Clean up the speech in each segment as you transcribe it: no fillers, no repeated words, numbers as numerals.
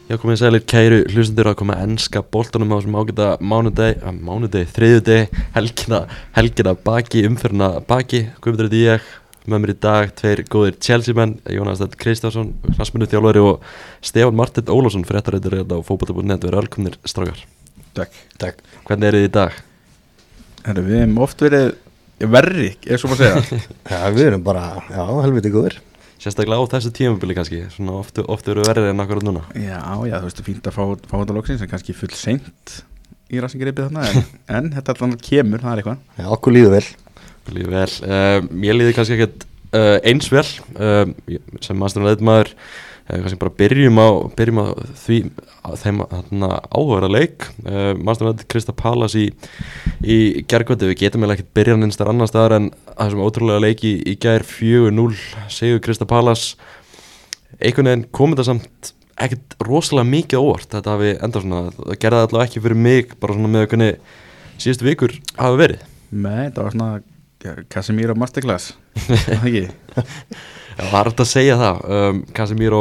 Já, komið sælir kæru hlustendur að koma enska boltanum á þessum ágæta mánudegi, þriðjudegi, helgina baki, umferðina baki. Guðmundur heiti ég, með mér í dag tveir góðir Chelsea-menn, Jónas Þ. Kristjánsson, knattspyrnuþjálfari og Stefán Marteinn Ólafsson, fréttaritari á Fótbolta.net. Verið velkomnir strákar. Takk. Hvernig eru þið í dag? Við hefum oft verið verri, ef svo maður segja. Já, við erum bara, helviti góðir. Sérstaklega á þessu tímabili kannski, svona oft eru verið en akkurat núna. Já, þú veist, fínt að fá þetta loksins, en kannski full seint í rassingreipið þarna, en þetta allan kemur, það eitthvað. Já, okkur líður vel. Mér líður kannski ekkert eins vel, sem aðstæðanleitmaður, kannski bara byrjum á þeim áhugaverða leik. Aðstæðanleit Crystal Palace í gærkvöldi, við getum eiginlega ekkert byrjan einstar annar staðar en þessum ótrúlega leiki í gær 4-0 sigur Crystal Palace. Einhvern veginn kom þetta samt ekkert rosalega mikið óvart, þetta hafi endað svona, það gerði það allavega ekki fyrir mig, bara svona með hvernig síðustu vikur hafi verið. Nei, það var svona Casemiro masterclass, það ekki? Já, það er hægt að segja það. Casemiro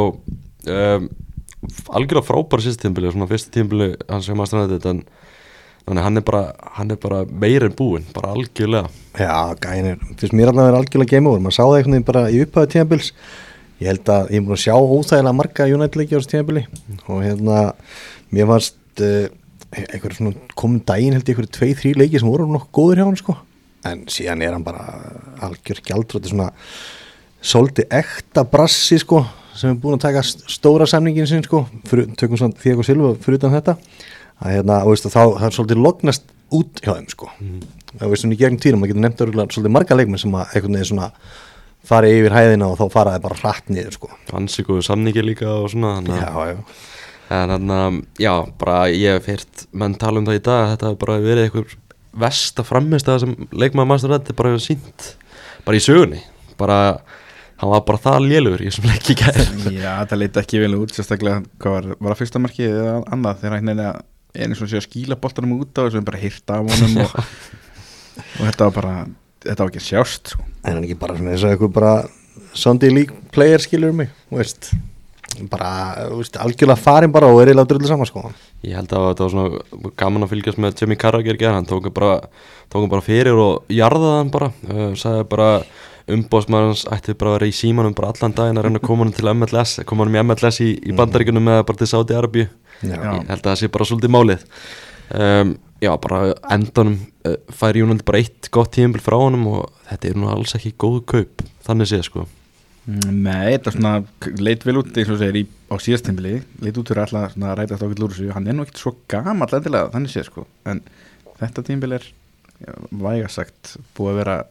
algjörlega frábæra síðustu tímabili, svona fyrstu tímabili hans sem aðstæðanleit, en þannig hann er bara meira en búinn, bara algjörlega. Já, gænir, fyrst mér alveg algjörlega game over, maður sá það einhvern veginn bara í upphæðu tímabils. Ég held að ég er búin að sjá óþægilega marga United-leiki á þessu tímabili og mér fannst einhverjum svona komin daginn held ég einhverju 2-3 leiki sem voru nokkuð góður hjá hann sko, en síðan er hann bara algjör gjaldþroti, svona svolítið ekta brassi sko, sem er búin að taka stóra samningin sinn sko, tökum svona Thiago Silva fyrir utan þetta, að veist, þá það er svolítið lognast út hjá þeim sko. Það veist í gegnum tíðum, maður getur nefnt örugglega svolítið marga leikmenn sem að einhvern veginn svona fara yfir hæðina og þá fara þeir bara hratt niður sko. Ansi góðu samningi líka og svona. Já. En bara ég hef heyrt menn tala um það í dag, þetta hefur bara verið einhver versta frammistaða sem leikmaður Manchester United bara hefur sýnt, bara í sögunni, bara hann var bara það lélugur í þessum leik í gær. Já, þetta leit ekki vel út, sérstaklega hvað var það fyrsta markið eða annað, þegar hann eins og sé að skýla boltanum út á þessu, bara hirta af honum og þetta var ekki að sjást sko. En hann ekki bara svona þess að eitthvað bara Sunday League player skilur mig, veist, bara algjörlega farin bara og eiginlega drullu saman sko. Ég held að þetta var svona gaman að fylgjast með Jamie Carragher gerð, hann tók hann bara fyrir og jarðaði hann bara, sagði bara umbóðsmaður ætti bara að vera í símanum bara allan daginn að reyna að koma hann til MLS, koma hann í MLS í Bandaríkjunum eða bara til Sádi-Arabíu. Ég held að það sé bara svolítið málið. Já, bara endanum fær United bara eitt gott tímabil frá honum og þetta er nú alls ekki góð kaup, þannig séð sko. Nei, þetta svona leit vel út eins og segir á síðast tímabili, leit út fyrir alltaf svona rætast á okkur lúrsu, hann er nú ekkert svo gamall endilega, þannig séð sko, en þetta tímabil er vægast sagt búið að vera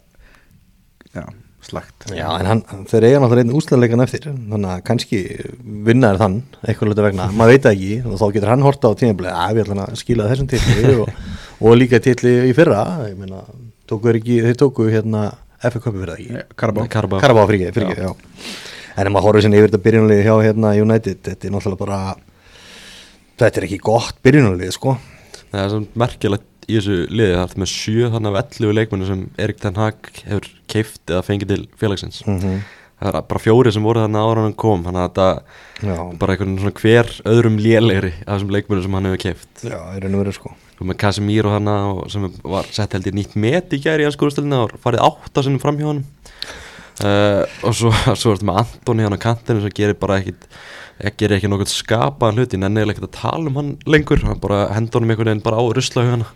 slagt. Já, en þeir eiga náttúrulega einn úrslitaleikan eftir, þannig að kannski vinnaður þann eitthvað hluta vegna, maður veit ekki og þá getur hann horta á tímabilið að við ætlum að skila þessum titli og líka titli í fyrra, ég meina þeir tóku FA Cup fyrir það ekki, Carabao fyrir já. En ef maður horfir sinni yfir þetta byrjunarlið hjá United, þetta er náttúrulega bara þetta er ekki gott byrjunarlið sko. Það er svona merkilegt í þessu liði, það er með 7 þannig af 11 leikmennu sem Erik ten Hag hefur keypt eða fengið til félagsins. Það er bara 4 sem voru þarna ára hann kom, þannig að þetta bara einhvern svona hver öðrum lélegri af þessum leikmennu sem hann hefur keypt. Já, í raun og veru sko. Og með Casemiro hana sem var sett held í nýtt met í gær í enskuúrstöldinni og farið 8 sinnum fram hjá honum. Og svo ertu með Antoni hann á kantinu sem gerir bara gerir ekki nokkuð skapaðan hluti, nennilega ekkert að tala um hann lengur, hann bara hendur honum einhvern veginn bara á ruslahugana,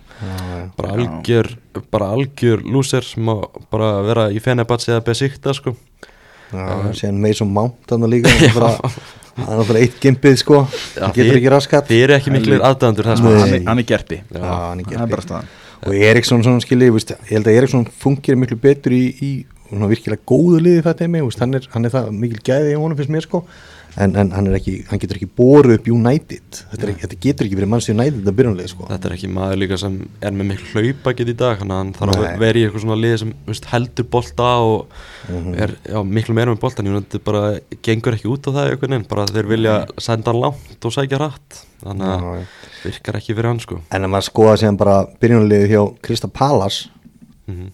bara algjör lúser sem að bara vera í Fenerbahce eða Besiktas sko. Já, síðan Mason Mount þannig líka, hann er bara eitt gimpið sko, hann getur ekki raskat. Þið eru ekki miklir aðdæðandur það sko. Hann er gerpi. Já, hann er gerpi. Og Eriksson svona skilji, ég held að Eriksson fungir miklu betur í virkilega góðu liði það teimi, hann er það mikil gæði í honum finnst mér sko. En hann getur ekki boru upp United, þetta getur ekki verið Manchester United að byrjunlega sko. Þetta er ekki maður líka sem er með miklu hlaupakið í dag, þannig að hann þarf að vera í eitthvað svona lið sem heldur bolta og er miklu meira með boltan, United bara gengur ekki út á það einhvern veginn, bara þeir vilja senda hann langt og sækja hratt, þannig að virkar ekki fyrir hann sko. En að maður skoða síðan bara byrjunlega hjá Crystal Palace,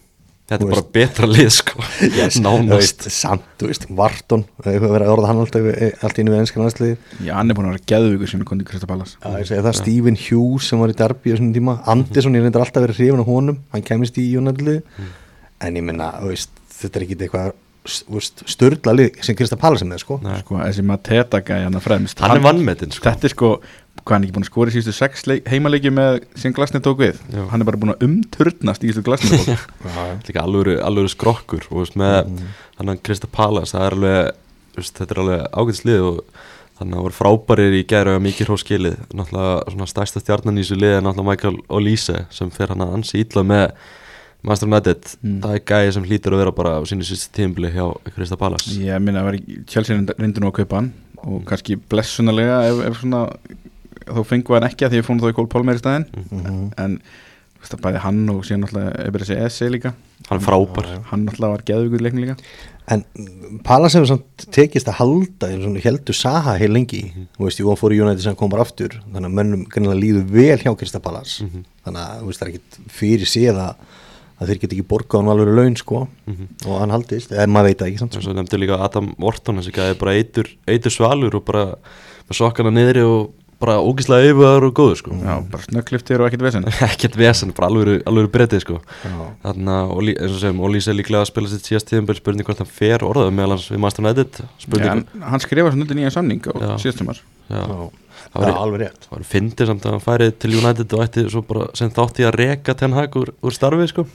Þetta er bara betra lið sko nánast samt, þú veist, Varton hefur verið að orða hann allt inn við enskan landsliði. Já, hann er búin að vera geðvíkur sem er kontið Crystal Palace. Já, ég segi það, Stephen Hughes sem var í Derby á svona tíma, Anderson, ég reyndar alltaf verið hrifin á honum, hann kemist í United en ég minna, þetta er ekki eitthvað sturla lið sem Crystal Palace með sko. Sko, þessi Mateta gæði hann að fremst, hann er vannmetinn sko. Þetta er sko, hvað hann ekki búin að skora í síðustu 6 heimaleiki með sem Glasner tók við, hann er bara búin að umturnast í síðustu Glasner tók. Líka alvöru skrokkur og með hann að Crystal Palace, það er alveg, þetta er alveg ágætslið og þannig að það voru frábærir í gæri og mikið hróskilið, náttúrulega svona stærsta stjarnan í þessu lið er náttúrulega Michael Olise sem fer hann að ansi illa með Manchester United, það er gæði sem hlýtur að vera bara á sínu síðustu tímabili hjá Crystal Palace. Ég minna að Chelsea reyndu nú að kaupa hann og kannski blessunarlega ef svona þó fengu hann ekki að því ég fór þá í Cole Palmer í staðinn en bæði hann og síðan náttúrulega Eberechi Eze líka, hann er frábær, hann náttúrulega var geðvíkur í leiknum líka. En Palace hefur samt tekist að halda heldur Saha heil lengi þú veist, ég fór í United sem kom bara aftur þannig að mönnum greinilega líður vel hjá Crystal Palace þannig að þú veist, það er ekkit fyrir séð að þeir geta ekki borgað hann alveg laun sko og hann haldist, eða maður veit það ekki samt. Svo nefndi líka Adam Wharton þessi gæði bara eitur svalur og bara með sokkana niðri og bara ógeðslega yfirðar og góður sko. Já, bara snöggliftir og ekkert vesen. Ekkert vesen, bara alvöru brettið sko. Þannig að, eins og segjum, Olise er líklega að spila sitt síðast tíðanbel, spurning hvort hann fer orðað meðal hans við Manchester United. Hann skrifa svo undir nýja samning á síðast sumar. Það var alveg rétt. Það var fyndið samt að hann færi til United og ætti svo bara sem þátt í að reka Ten Hag úr starfi sko.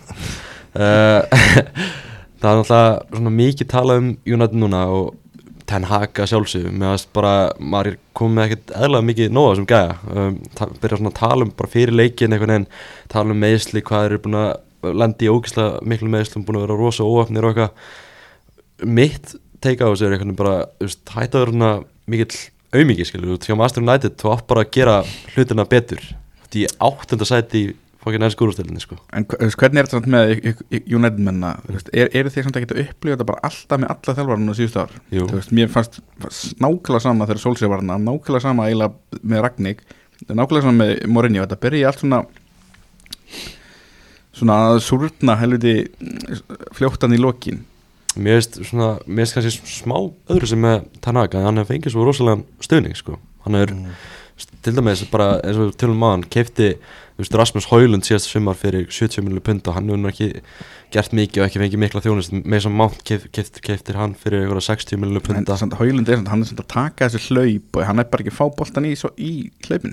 Það er náttúrulega svona mikið talað United núna og Ten Hag að sjálfsögðu, meðan bara maður kom með ekkert eðlilega mikið nóga sem gæja, byrja svona að tala bara fyrir leikin einhvern veginn, tala meiðsli, hvað eru búin að lenda í ógeðslega miklu meiðslum, búin að vera rosa óöfnir og eitthvað. Mitt teika á þessu er einhvern veginn bara, hætta að vera svona mikill aumingi, skilur, hjá Manchester United, þú átt bara að gera hlutina betur, því 8. sæti í fokkin ennsku úrvarsdeildinni sko. En hvernig er þetta með United menna? Eru þeir samt ekki að upplifa þetta bara alltaf með alla þjálfarinn á síðustu ár? Mér fannst nákvæmlega sama þegar Solskjaer var hana, nákvæmlega sama eiginlega með Rangnick, nákvæmlega sama með Mourinho, þetta byrja allt svona að súrna helviti fljóttan í lokin. Mér finnst kannski smá öðru sem með Ten Hag, hann hefur fengið svo rosalega stuðning sko. Hann er til dæmis bara eins og tölum maður keypti Rasmus Højlund síðast sumar fyrir 70 milljónir pund og hann hefur ekki gert mikið og ekki fengið mikla þjónust með sem Mount keyptir hann fyrir einhverja 60 milljónir pund. Højlund hann er að taka þessu hlaup og hann er bara ekki að fá boltan í hlaupin.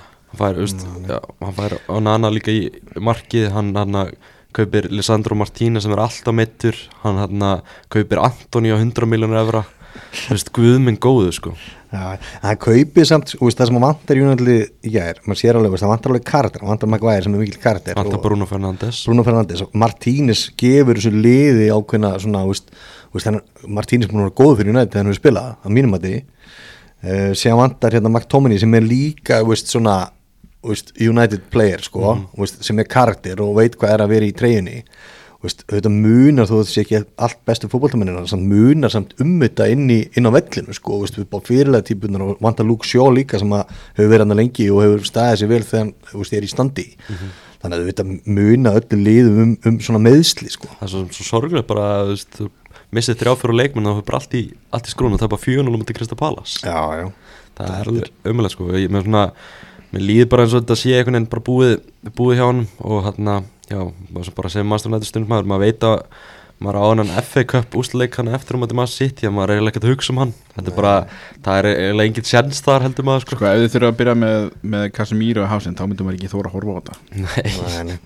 Hann fær Onana líka í markið, hann kaupir Lisandro Martínez sem er alltaf meittur, hann kaupir Antoni á 100 milljónir evra. Guð minn góðu sko. Já, það kaupið samt, það sem að vantar United í gær, maður sér alveg, það vantar alveg karakter, vantar Maguire sem er mikil karakter, vantar Bruno Fernandes og Martínez gefur þessu liði ákveðna svona, Martínez búin að vera góð fyrir United þegar hann hefur spilað, á mínum að síðan vantar McTominay sem er líka svona United player sko, sem er karakter og veit hvað er að vera í treyjunni. Þetta munar þó að þetta sé ekki allt bestu fótboltamennina, samt munar samt þetta inn á vellinu sko, við bá fyrirlega típunar og vantar Luke Shaw líka sem hefur verið hann lengi og hefur staðið sér vel þegar hann er í standi þannig að þetta munar öllu liðum svona meðsli sko. Það er svo sorglega bara að þú missið 3-4 leikmenn og það er bara allt í skrúnu, það er bara 4-0 til Crystal Palace. Já. Það er alveg ömulegt sko, mér líður bara eins og þetta sé einhvern veginn bara búið hjá hann og bara sem Manchester United stundum maður veit að maður á hann FA Cup úrslitaleik hann eftir að maður sitt, maður er eiginlega ekkert að hugsa hann, þetta er bara, það er eiginlega engin sjens þar heldur maður sko. Ef þið þurfa að byrja með Casemiro og Haasen, þá myndum maður ekki þóra að horfa á þetta.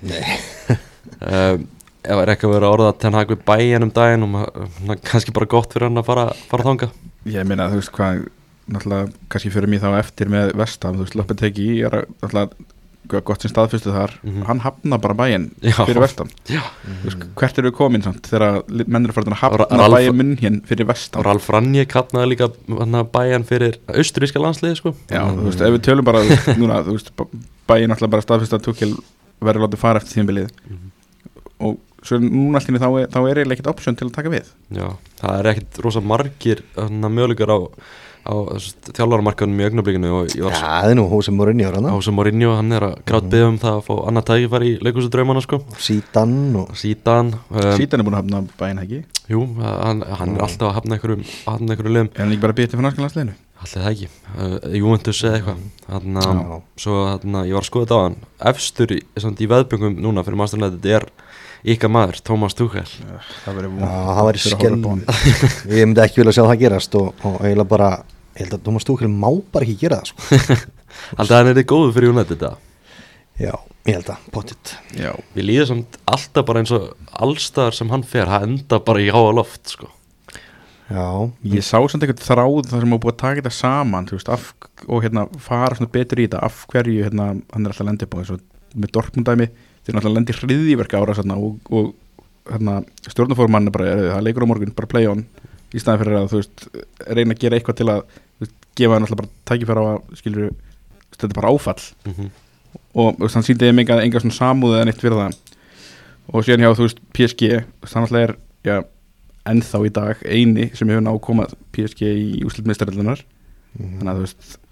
Nei. Ef það er ekki að vera orðað að Ten Hag við Bayern daginn og maður kannski bara gott fyrir hann að fara þangað. Ég meina, þú veist hvað, náttúrulega kannski fyrir mig þá eftir með Vestam, þú veist, Lopetegui er náttúrulega gott sem staðfyrstu þar, hann hafna bara Bayern fyrir Vestam. Hvert eru við komin samt þegar mennir farin að hafna Bayern München fyrir Vestam? Ralf Rangnick hafnaði líka Bayern fyrir austuríska landsliði sko. Já, þú veist, ef við tölum bara núna, þú veist, Bayern alltaf bara staðfyrstu að Tuchel verður látið fara eftir tímabilið og svo núna alltaf þá er eiginlega ekkert option til að taka við. Já, það er ekkert rosa margir möguleikar á þjálfaramarkaðunum í augnablikinu og ég var það er nú Jose Mourinho Jose Mourinho, hann er að grátbiðja það að fá annað tækifæri í leikhúsudraumana sko. Zidane Zidane er búin að hafna bæinn, ekki? Jú, hann er alltaf að hafna einhverjum liðum. Er hann ekki bara að býta fyrir norska landsliðinu? Alltaf það ekki, Juventus eða eitthvað. Svo ég var að skoða þetta á hann efstur í veðböngum núna fyrir Manchester United er ykkar maður, Thomas Tuchel. Það væri skelm. Ég myndi ekki vilja sjá það gerast og eiginlega bara, ég held að Thomas Tuchel má bara ekki gera það sko. Alltaf hann er þið góður fyrir United það? Já, ég held að, pottitt. Já. Við líðum samt alltaf bara eins og allstaðar sem hann fer, það enda bara í háa loft sko. Já. Ég sá samt eitthvað þráð þar sem var búið að taka þetta saman, þú veist, og fara svona betur í þetta, af hverju hann er alltaf að lenda upp á þessu með Dortmund-dæmi. Þeir náttúrulega lendi hryðjuverka ára og stjórnarformann er bara, það leikur á morgun, bara play on í staðin fyrir að, þú veist, reyna að gera eitthvað til að, þú veist, gefa náttúrulega bara tækifæra á að, skilur, þetta er bara áfall og þannig sýndi ég enga svona samúð eða neitt fyrir það og síðan hjá, þú veist, PSG það náttúrulega er, ennþá í dag eini sem hefur náð að koma PSG í úrslitmeistardeildarinnar þannig að, þú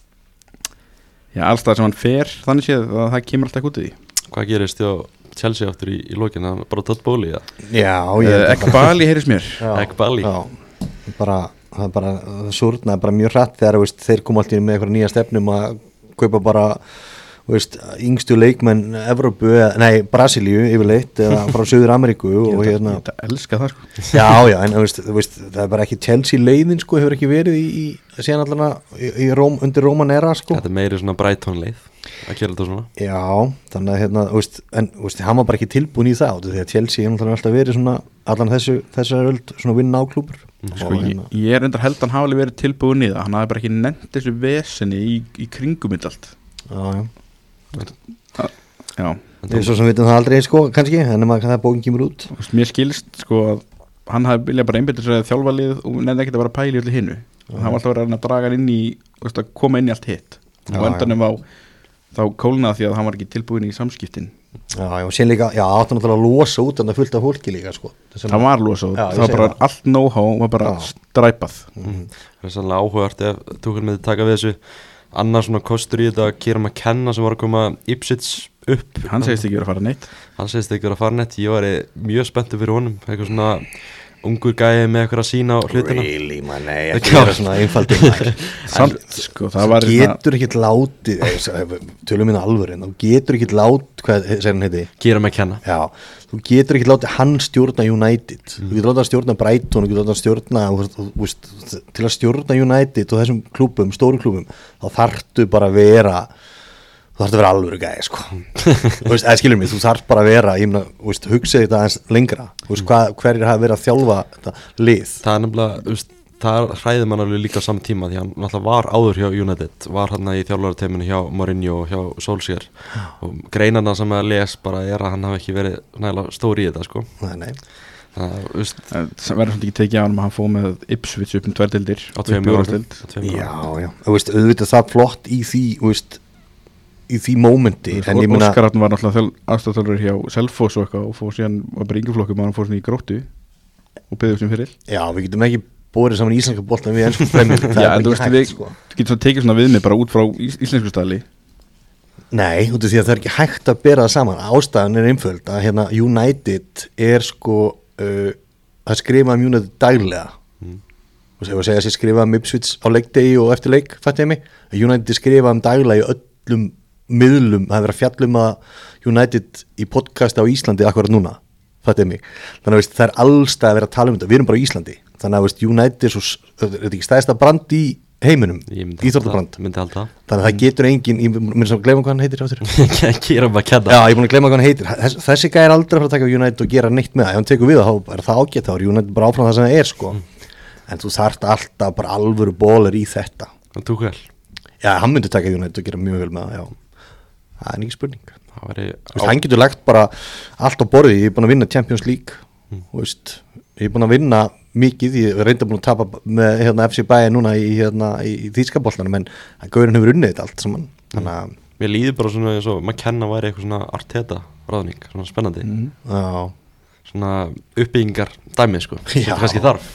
veist, allstað sem hann fer, þannig séð að það kemur alltaf út í því. Hvað gerist hjá Chelsea aftur í lokinu? Bara Todd Bowley? Já, Ekbali heyrðis mér. Ekbali? Já, það er bara súrnaði bara mjög hratt þegar þeir koma alltaf með eitthvað nýja stefnum að kaupa bara yngstu leikmenn Evrópu, Brasilíu yfirleitt eða frá Suður Ameríku og Ég elska það sko. Já, en það er bara ekki Chelsea leiðin sko, hefur ekki verið í síðan allavega undir Roman era sko. Þetta er meiri svona Brighton leið að gera þetta svona. Já, þannig að hann var bara ekki tilbúin í það því að Chelsea hefur alltaf verið svona allan þessar öld svona vinna á klúbur sko, ég er endar held að hann hafi alveg verið tilbúin í það, hann hafi bara ekki nefnt þessu vesenni í kringum allt. Já. Við svo sem vitum það aldrei sko, kannski, en það bókin kemur út. Mér skilst sko að hann hafi viljað bara einbeitt sér að þjálfa lið og nefndi ekkert að vera að pæla í öllu hinnu. Það var alltaf verið að draga hann inn í, að koma inn í allt hitt. Og endanum á þá kólnaði því að hann var ekki tilbúin í samskiptin. Já, og síðan líka, áttu náttúrulega að losa út en það fullt af fólki líka sko. Það var losa út, það var bara allt know-how var bara stræpað. Það er sannlega áhugavert ef Tuchel myndi taka við þessu. Annars svona kostur í þetta Kieran McKenna sem var að koma Ipswich upp. Hann segist ekki verið að fara neitt. Ég var mjög spenntur fyrir honum, eitthvað svona ungur gæði með eitthvað að sína á hlutina. Really, man, nei, ekki vera svona einfaldur sko, það var getur ekkert látið tölum minna alvörin, þú getur ekkert látið hvað segir hann heiti? Kieran McKenna. Já, þú getur ekkert látið hann stjórna United, þú getur látið að stjórna Brighton, þú getur látið að stjórna til að stjórna United og þessum klúbum, stóru klúbum, þá þarftu bara að vera alvöru gæði sko. Skilur mig, þú þarf bara að vera hugsa þetta aðeins lengra hverjir hafa verið að þjálfa þetta lið. Það er nefnilega, það hræði mann alveg líka á saman tíma því hann náttúrulega var áður hjá United, var hann í þjálfarateiminu hjá Mourinho og hjá Solskjaer og greinarna sem að les bara er að hann hafi ekki verið nægilega stóri í þetta sko. Nei. Það verður svona ekki tekið á hann að hann fóð með Ipswich upp 2 deildir á 2 árum. Já, auðvitað það flott í því mómenti. Óskar var náttúrulega aðstæðarþjálfari hjá Selfoss og eitthvað og fór síðan var bara yngjuflokkum og hann fór svona í Gróttu og beðið sem fyrir. Já, við getum ekki borið saman íslenska boltan við ensku fremjum. Já, en þú veist, við getum svo tekið svona við mig bara út frá íslensku staðli. Nei, út af því að það er ekki hægt að bera það saman. Ástæðan er einföld að United er sko að skrifa United daglega og segja að skrifa Ipswich á leikdegi og eftir leik, fattu ég mig? United skrifa daglega í öllum miðlum, það er verið að fjalla að United í podcasti á Íslandi akkurat núna, fattu ég mig? Þannig að það er allstað að vera að tala um þetta, við erum bara á Íslandi, þannig að United er þetta ekki stærsta brand í heiminum, íþróttabrand, þannig að það getur engin, ég myndi saman að gleyma hvað hann heitir áttur. Kieran McKenna. Já, ég er búin að gleyma hvað hann heitir, þessi gæði er aldrei að fara að taka United og gera neitt með það, ef hann tekur við þá er það ágætt, þá er United bara áfram það sem það er sko, en þú þarft alltaf bara alvöru bólar í þetta. Það tók vel. Já, hann myndi taka United og gera mjög vel með það, já, það er ekki spurning. Hann getur lagt bara allt á borði, ég er búin að vinna Champions League, ég er búin að vinna mikið, ég reynda búin að tapa með FC Bayern núna í þýskaboltanum, en Gaurinn hefur unnið þetta allt saman. Þannig að mér líður bara svona eins og McKenna væri eitthvað svona Arteta ráðning, svona spennandi. Já. svona uppbyggingar dæmi sko, sem kannski þarf.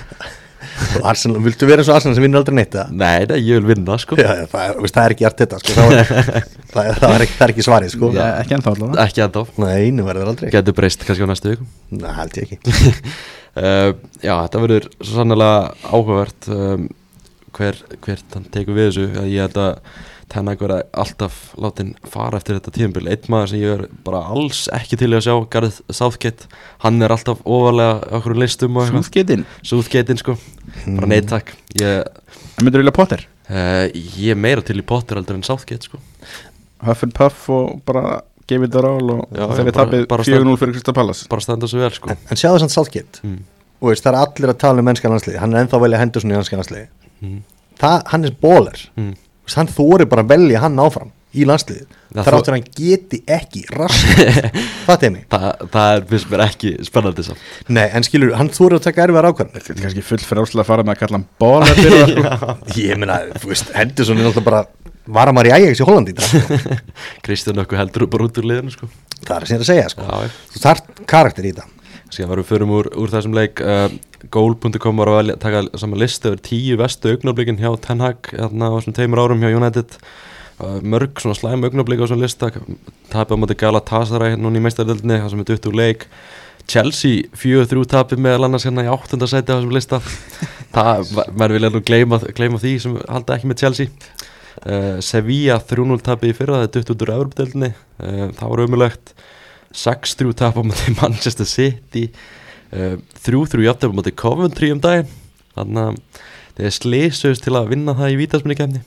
Og Arsenal, viltu vera eins og Arsenal sem vinnur aldrei neitt það? Nei, ég vil vinna sko. Já, það er ekki Arteta sko, það er ekki svarið sko. Já, ekki ennþá allavega. Ekki ennþá. Nei, nú verður aldrei. Getur breyst kannski á næstu vikum. Nei, held ég ekki. Já, þetta verður svo sannlega áhugavert hver þann tekur við þessu. Ég held að Ten Hag verða alltaf látin fara eftir þetta tímabil. Einn maður sem ég er bara alls ekki til að sjá, Gareth Southgate, hann er alltaf ofarlega okkur listum og Southgateinn sko, bara nei takk. En myndir þú vilja Potter? Ég er meira til í Potter aldrei en Southgate sko. Huff and Puff og bara give it a roll og þegar við tapið 4-0 fyrir Crystal Palace. Bara standa svo vel sko. En sjáðu samt Southgate og það er allir að tala um mennska landsliði, hann er ennþá velja Henderson í mennska landsliði. Hann er bóler. Hann þóri bara að velja hann áfram í landsliðið, þar áttur hann geti ekki það er mig. Það finnst mér ekki spennandi samt. Nei, en skilur, hann þóri að taka erfiðar ákvarðanir. Þetta er kannski full frjálslega að fara með að kalla hann bóler fyrir það sko. Ég meina, þú veist, Henderson er náttúrulega bara varamar í Ajax í Hollandi Kristján okkur heldur bara út úr liðinu sko. Það er sem ég að segja sko. Þú þarf karakter í þetta. Síðan varum við förum úr þessum leik. Goal.com var að taka saman listu yfir 10 bestu augnablikin hjá Ten Hag þarna á þessum 2 árum hjá United. Mörg svona slæm augnablik á þessum lista. Tapið á móti Galatasaray núna í meistaradeildinni, það sem er dutt úr leik. Chelsea 4-3 tapið meðal annars hérna í 8. sæti á þessum lista. Maður vilja nú gleyma því sem halda ekki með Chelsea. Sevilla 3-0 tapið í fyrra, það er dutt út úr Evrópudeildinni. Það var ömurlegt. 6-3 tap á móti Manchester City, 3-3 jafntefli á móti Coventry daginn, þannig að þeir slysust til að vinna það í vítaspyrnukeppni.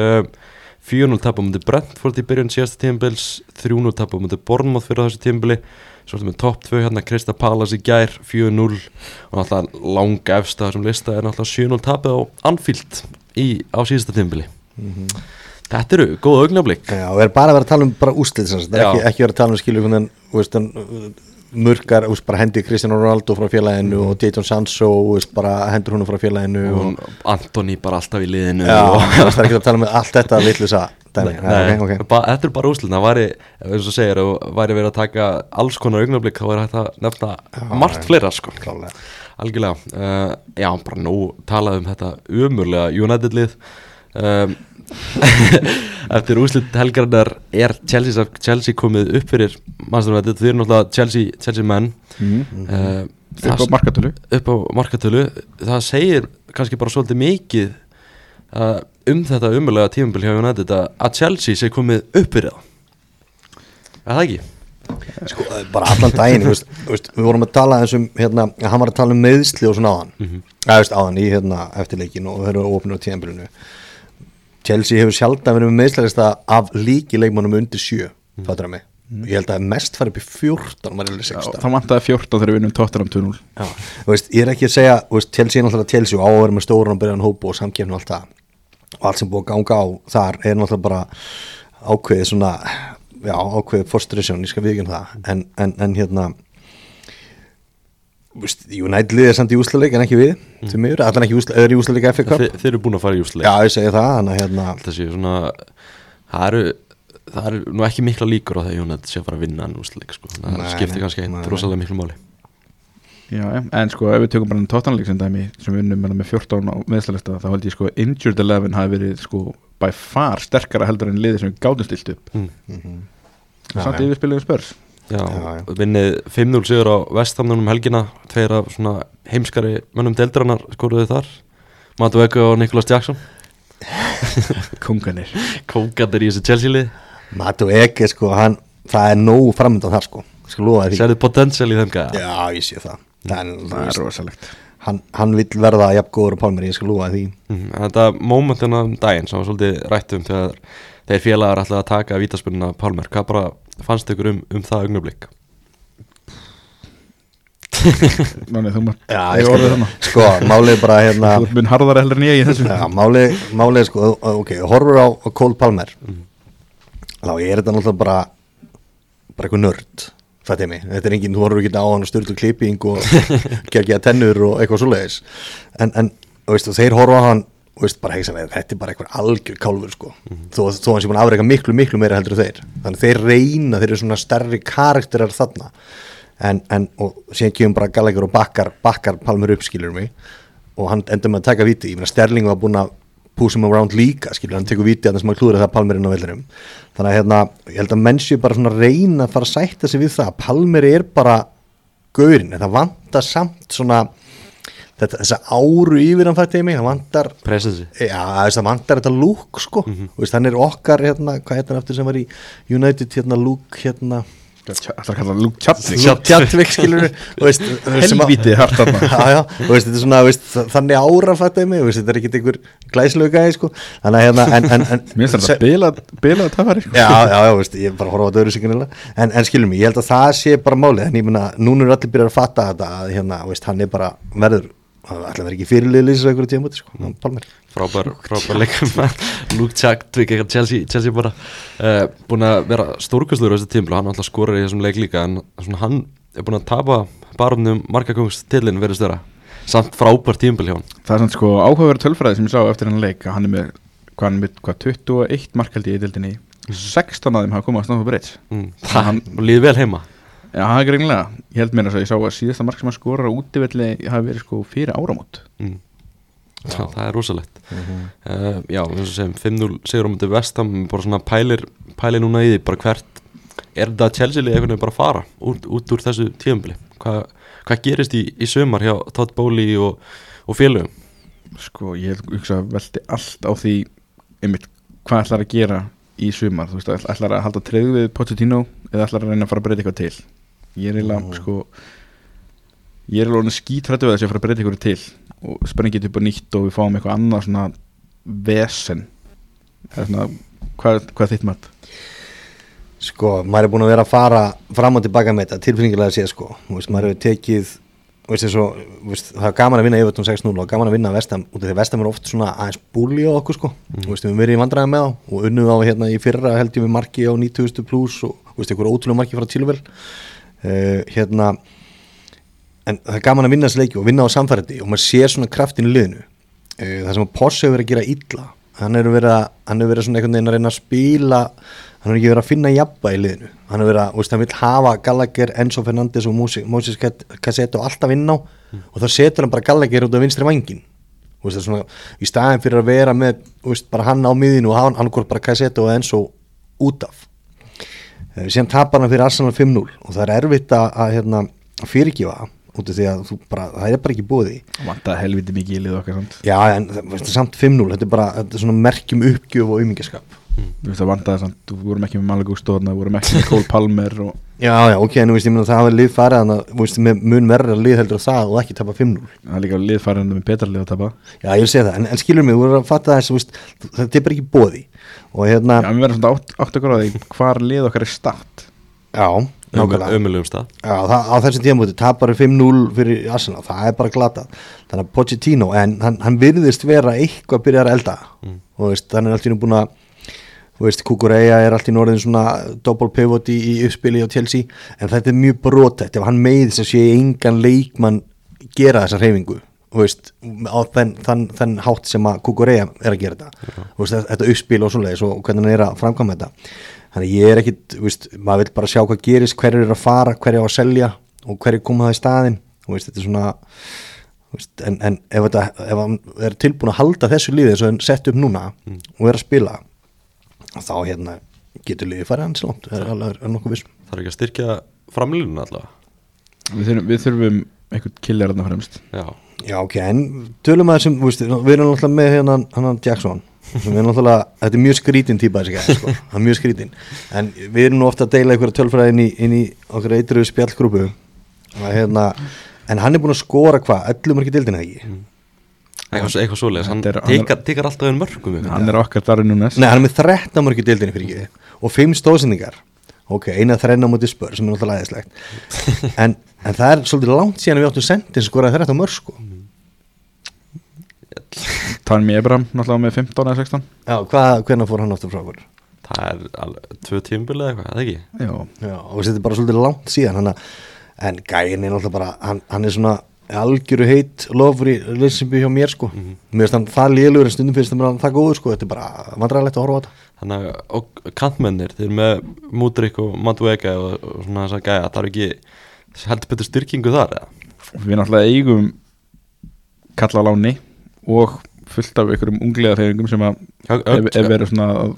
4-0 tap á móti Brentford í byrjun síðasta tímabils, 3-0 tap á móti Bournemouth fyrir þessu tímabili, svo með topp 2 hérna Crystal Palace í gær 4-0 og náttúrulega langa efsta þessum lista er náttúrulega 7-0 tapið á Anfield á síðasta tímabili. Þetta eru góða augnablik. Já, og bara að vera að tala um bara úrslit, ekki vera að tala um skilur mörgar, bara hendi Cristiano Ronaldo frá félaginu og Jadon Sancho bara hendur húnum frá félaginu og Antoni bara alltaf í liðinu. Já, það er ekki að tala um allt þetta vitlusa dæmi. Okay. Þetta er bara úrslit. Það væri, eins og segir, væri verið að taka alls konar augnablik, þá væri hægt að nefna margt fleira sko. Klálega. Algjörlega. Já, bara nú talað um þetta umurlega United lið. Eftir úrslit helgarinnar er Chelsea komið upp fyrir Manchester United. Þau eru náttúrulega Chelsea menn upp á markatölu. Það segir kannski bara svolítið mikið þetta umurlega tímabil hjá United að Chelsea sé komið upp fyrir það. Er það ekki? Sko, bara allan daginn við vorum að tala eins hann var að tala um meiðsli og svona áðan í eftirleikin og þeir eru opnir á tímabilinu. Chelsea hefur sjaldan verið með meiðslalista af líkileikmannum undir 7 fattur að mig. Ég held að mest farið upp í 14 maður er 16. Það vantaði 14 þegar við vinnum Tottenham 2-0. Já, ég er ekki að segja Chelsea er náttúrulega Chelsea og á að vera með stóran og byrjan hóp og samkeppni og allt það og allt sem búið að ganga á þar er náttúrulega bara ákveðið svona ákveðið frustration, ég skal viðurkenna það en United liðið samt í úrslitaleik en ekki við til miður, allan ekki í úrslitaleik FA Cup. Þeir eru búin að fara í úrslitaleik. Já, ég segi það þessi svona það eru nú ekki mikla líkur á það United sé að fara að vinna en úrslitaleik sko. Það skiptir kannski rosalega miklu máli. Já, en sko ef við tökum bara Tottenham sem dæmi sem við unnum með 14 á meðslalista þá held ég sko Injured 11 hafi verið sko by far sterkara heldur en liðið sem við gátum stilt upp. Samt yfir spilaðum Spurs. Já, vinnið 5-0 sigur á West Ham helgina, 2 af svona heimskari mönnum deildarinnar skoruðu þar, Madueke og Nicholas Jackson. Kónganir í þessu Chelsea-lið. Madueke sko, það er nóg framöndan þar sko, skal lofa því. Sérðu potential í þeim gæða? Já, ég sé það. Það er rosalegt. Hann vill verða jafngóður á Palmer, ég skal lofa því. Þetta momentina daginn sem var svolítið rætt þegar þeir félagar ætlaði að taka vítaspyrnuna Palmer, hvað bara fannst ykkur um það augnablik? Máli, þú sko, málið bara þú mun harðara heldur en ég í þessu. Já, málið sko, ok, horfur á Cole Palmer þá er þetta náttúrulega bara eitthvað nörd, það er mig, þetta er enginn, þú horfur ekki á hann og styrtu klipping og gegja tennur og eitthvað svoleiðis en þeir horfa á hann bara þetta er bara eitthvað algjör kálfur sko. þó hann sé búin að afreika miklu meira heldur þeir, þannig þeir reyna, þeir eru svona stærri karakterar þarna og síðan kemur bara Gallagher og bakkar Palmer upp, skilur mig, og hann endur með að taka víti. Ég meina Sterling var búinn að push him around líka, skilur, hann tekur víti að það sem að klúra það Palmer inn á vellinum. Þannig að ég held að menn séu bara svona reyna að fara að sætta sig við það. Palmer bara gaurinn, það vantar samt svona þessa áru yfir hann fætti mig, það vantar Presensi. Já, það vantar þetta Luke, sko. Veist, hann okkar, hvað heitir hann aftur sem var í United, Luke, Það er kallað Luke Chadwick Chadwick, skilur helvítið hart þarna. Já, þetta er svona, þannig ára fætti mig, þetta er ekki einhver glæslegu gæði, sko. Þannig að mér finnst þetta bilað tafari, sko. Já, ég bara horfa á þetta öðru signalilega, en skilur mig, ég held að það sé bara málið, en ég meina, núna allir byrjar að fatta þetta, að hann bara verður, ætla að vera ekki fyrirliðlýsir einhverju tímúti, sko, Palmer. Frábær leikum Luke Chadwick, Chelsea bara búin að vera stórkostlegur á þessu tímabili, hann alltaf skorar í þessum leik líka, en svona, hann búin að tapa barnum markakóngstillin verðist vera, samt frábær tímabili hjá hann. Það er svona sko áhugaverð tölfræði sem ég sá eftir hann leik, að hann með 21 markaldi í deildinni, 16 af þeim hafa komið að Stamford Bridge. Það líði vel heima. Já, það er greinlega. Ég held mér að ég sá að síðasta mark sem hann skorar á útivelli hafi verið sko fyrir áramót. Það er rosalegt. Já, eins og segjum 5-0 sigur á móti West Ham, bara svona pæli núna í því, bara hvert er þetta Chelsea-lið einhvern veginn bara að fara út úr þessu tímabili? Hvað gerist í sumar hjá Todd Bowley og félögum? Sko, ég hugsa velti allt á því einmitt hvað ætlar að gera í sumar, þú veist, ætlar að halda tryggð við Pochettino eða ætlar að reyna að fara að breyta eitthvað til. Ég er eiginlega skítrættu við þessi að fara að breyta eitthvað til og sprengið upp á nýtt og við fáum eitthvað annað svona vesen. Svona, hvað þitt mat? Sko, maður búin að vera að fara fram og tilbaka með þetta, tilfinningilega að sé, sko. Maður hefur tekið, það er gaman að vinna Everton 6-0 og gaman að vinna West Ham, út af því West Ham oft svona aðeins búli á okkur, sko. Við höfum verið í vandræði með þá og unnum þá í fyrra held ég með marki á 90 pluss og einhver ótrúlega marki frá Chilwell. En það er gaman að vinna þessi leiki og vinna á samfærdi og maður sér svona kraftin í liðinu. Það sem að Posse hefur verið að gera illa, hann hefur verið svona einhvern veginn að reyna að spila, hann hefur ekki verið að finna jafnvægi í liðinu, hann hefur verið að hann vil hafa Gallagher, Enzo Fernandes og Moses Cassetto alltaf inn á og þá setur hann bara Gallagher út á vinstri vængin, svona, í staðin fyrir að vera með bara hann á miðinu og hann hvort bara Cassetto og Enzo út af. Síðan tapar hann fyrir Arsenal 5-0 og það er erfitt að fyrirgefa út af því að það er bara ekki búið í. Vantaði helviti mikið í lið okkar samt. Já, en samt 5-0, þetta er svona merkjum uppgjöf og aumingaskap. Þú veist það vantaði samt, þú vorum ekki með Malagústo, þú vorum ekki með Cole Palmer og... Já, ok, en ég meina það hafa lið farið þannig að með mun verður að lið heldur það og ekki tapa 5-0. Það er líka lið farið með betra lið að tapa. Já, ég vil segja það, en skilur mig, þú voru að fatta þess, þetta er bara ekki búið í. Já, við verðum svona átt að gráða því hvar lið okkar er statt. Já, nákvæmlega. Ömulegum stað. Já, á þessum tímamóti tapar 5-0 fyrir Arsenal, það er bara glatað. Þannig að Pochettino, en hann virðist vera eitthvað að byrja að elda og hann er alltaf búin að Kukureya er alltaf í norðin svona double pivot í uppspili á Chelsea, en þetta er mjög brotætt ef hann meiðist að sé engan leikmann gera þessa hreyfingu á þann hátt sem að Kukureya er að gera þetta uppspil og svoleiðis og hvernig hann er að framkvæma þetta. Þannig ég er ekkit, maður vil bara sjá hvað gerist, hverju er að fara, hverju á að selja og hverju koma það í staðinn, þetta er svona, en ef hann er tilbúin að halda þessu liði eins og hann sett upp núna og er að spila, þá getur liðið farið hans langt, það er nokkuð vissum. Það er ekki að styrkja framlínuna allavega? Við þurfum einhvern killer þarna fremst. Já, ok, en tölum að þessum, við erum alltaf með hann Jackson, sem er náttúrulega, þetta er mjög skrítin típa þessi gæði, sko, hann er mjög skrítin, en við erum nú ofta að deila einhverja tölfræði inn í okkur eitruðu spjallgrúpu, en hann er búin að skora hvað, 11 mörk í deildina ekki? Eitthvað svoleiðis, hann tekar alltaf einn mörkum. Hann er okkar Darwin Núñez. Nei, hann er með 13 mörk í deildinni fyrir ekki og 5 stóðsendingar, ok, eina þrenna á móti Spurs sem er náttúrulega æðislegt, en það er svolítið langt síðan við áttum sendin skoraði 13 mörk, sko. Tammy Abraham náttúrulega með 15 eða 16. Já, hvernig fór hann aftur frá okkur? Það er 2 tímabil eða eitthvað, eða ekki? Já, og þetta er bara svolítið langt síðan, en gæin er náttúrulega bara, hann er svona algjöru heit lofur í leysinbi hjá mér, sko. Mér finnst hann það lélugur en stundum finnst hann það góður, sko, þetta er bara vandræðilegt að horfa á þetta. Þannig að kantmennir, þeir með Mudryk og Madueke og svona þess að gæja, það er ekki heldur betur styrkingu þar eða? Við náttúrulega eigum kalla á láni og fullt af einhverjum unglega þeirringum sem að ef verið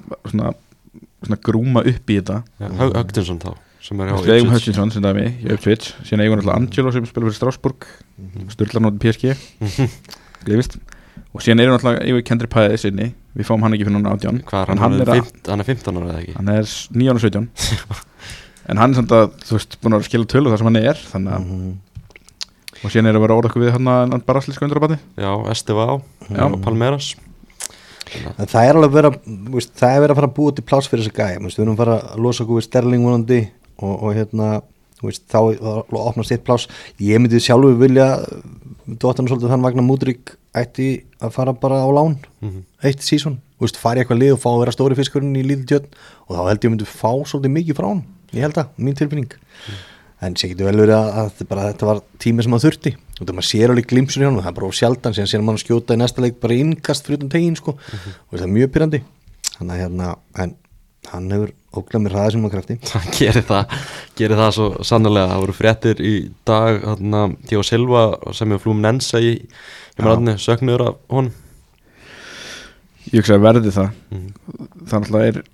svona grúma upp í þetta. Högtinsson þá sem hjá við eigum Hutchinson sem dæmi í Ipswich, síðan eigum náttúrulega Angelo sem spila fyrir Strasbourg, Sturla nóti PSG glifist, og síðan eigum náttúrulega Kendrick Páez inni, við fáum hann ekki fyrir núna 18. Hann er 15 ára eða ekki? Hann er 9 ára 17 en hann er samt að, þú veist, búin að skila tölu þar sem hann er, þannig að og síðan er að vera orðakku við hann bara slíska undrabati. Já, Estevá og Palmeiras. En það er alveg verið að fara að búa til pláss fyrir þessi gæja, við erum að fara að losa okkur við Sterling vonandi og hérna, þá opna sitt pláss. Ég myndi sjálfur vilja dóttan svolítið þann vagnar Múdrik ætti að fara bara á lán eitt sísón, fara í eitthvað lið og fá að vera stóri fiskurinn í lítið tjörn og þá held ég myndi fá svolítið mikið frá hann, ég held að, mín tilfinning. En sér getur vel verið að þetta var tími sem hann þurfti og það maður sér alveg glimpsur í hann og það er bara sjaldan, síðan sér maður skjóta í næsta leik bara innkast fyrir utan tegin og það er mjög pyrrandi. Þannig að en hann hefur óglega mér hraðið sem hann krafti. Hann gerir það svo sannlega. Það voru fréttir í dag Thiago Silva sem er Fluminense í maðurni söknuður af honum. Ég hugsa að verði það. Það náttúrulega er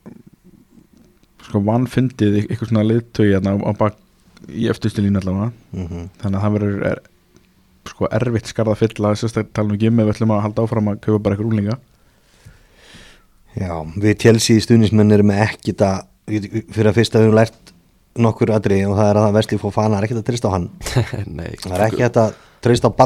vanfundið eitthvað svona leiðtögi á bak í eftirstu línu allavega. Þannig að það verður erfitt skarð að fylla, sérstaklega tala um við ætlum að halda áfram að kaupa bara eitthvað úlinga. Já, við Chelsea stuðningsmenn erum ekkit að fyrir að fyrst að við höfum lært nokkur atriði og það er að Wesley Fofana er ekkit að treysta á hann. Nei, það er ekki að treysta á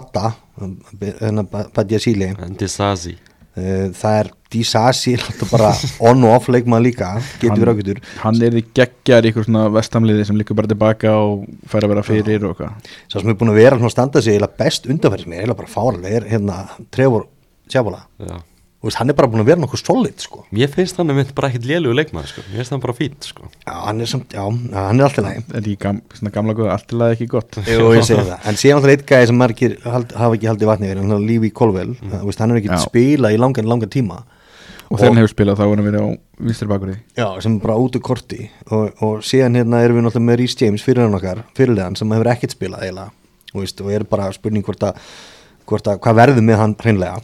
Badia Síli en Disasi. Það er Disasi bara on og off leikmann líka, getur verið ágætur. Hann er því geggjar í ykkur svona vestamliði sem líka bara tilbaka og fær að vera fyrir og eitthvað. Svo sem er búin að vera að standa sig best undanferðis mér, bara fárlega er Trevor Tjabóla. Já. Hann er bara búin að vera nokkuð solid Mér finnst hann bara ekkert lélugur leikmaður Mér finnst hann bara fínt Já, hann er alltaf læg. Er í gamla góða, alltaf læg ekki gott. Jú, ég segi það. En síðan alltaf eitt gæði sem margir hafa ekki haldið vatni við, hann Lífi Colwell, hann er ekki spila í langan tíma. Og þegar hann hefur spilað þá er hann verið á vinstri bakverði. Já, sem bara út úr korti og síðan erum við náttúrulega með Reece James fyrirliðan sem hefur ekkert spilað eiginlega og er bara spurning hvort að hvað verður með hann hreinlega.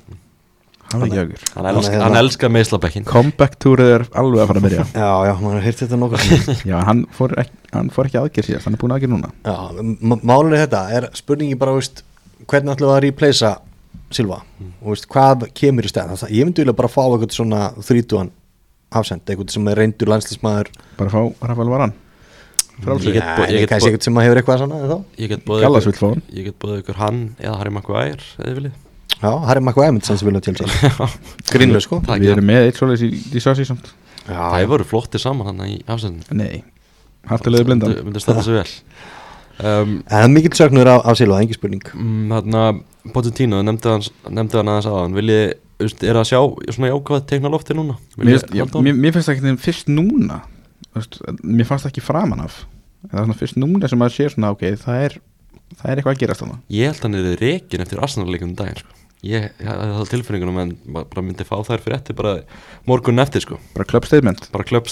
Hann elskar meiðslabekkin. Comeback túrið er alveg að fara að byrja. Já, maður har heyrt þetta nokkuð. Já, hann fór ekki aðgerð síðast, hann er búin aðgerð núna. Já, málið þetta er spurningi bara, hvernig ætlum við að replacea Silva og hvað kemur í stæð. Ég myndi vilja bara fá eitthvað svona 30 afsend, eitthvað sem er reyndur landsliðsmaður. Bara fá Rafael Varane. Ég get kannski eitthvað sem hefur eitthvað svona. Ég get bóðið ykkur hann eða Harry Maguire eða viljið. Já, Harry Maguire myndi sem vilja til sér. Grínlega Við erum með eitt svoleiðis í Disasi samt. Það voru flottir saman hann í afsendinu. Nei, hartilega blindan. Myndi standa sig vel. Það er mikill söknur af Silva, engin spurning. Þarna Pochettino nefndi hann aðeins aðan. Er að sjá svona jákvæð teikna lofti núna? Mér finnst það ekki fyrst núna. Mér fannst það ekki framan af. Það er svona fyrst núna sem að sé svona það er eitthvað að gerast þarna. Ég held að hann er rekin eftir Arsenal-leikum daginn Ég hafði það tilfinningunum en bara myndi fá þær fyrir eftir bara morgun eftir Bara club statement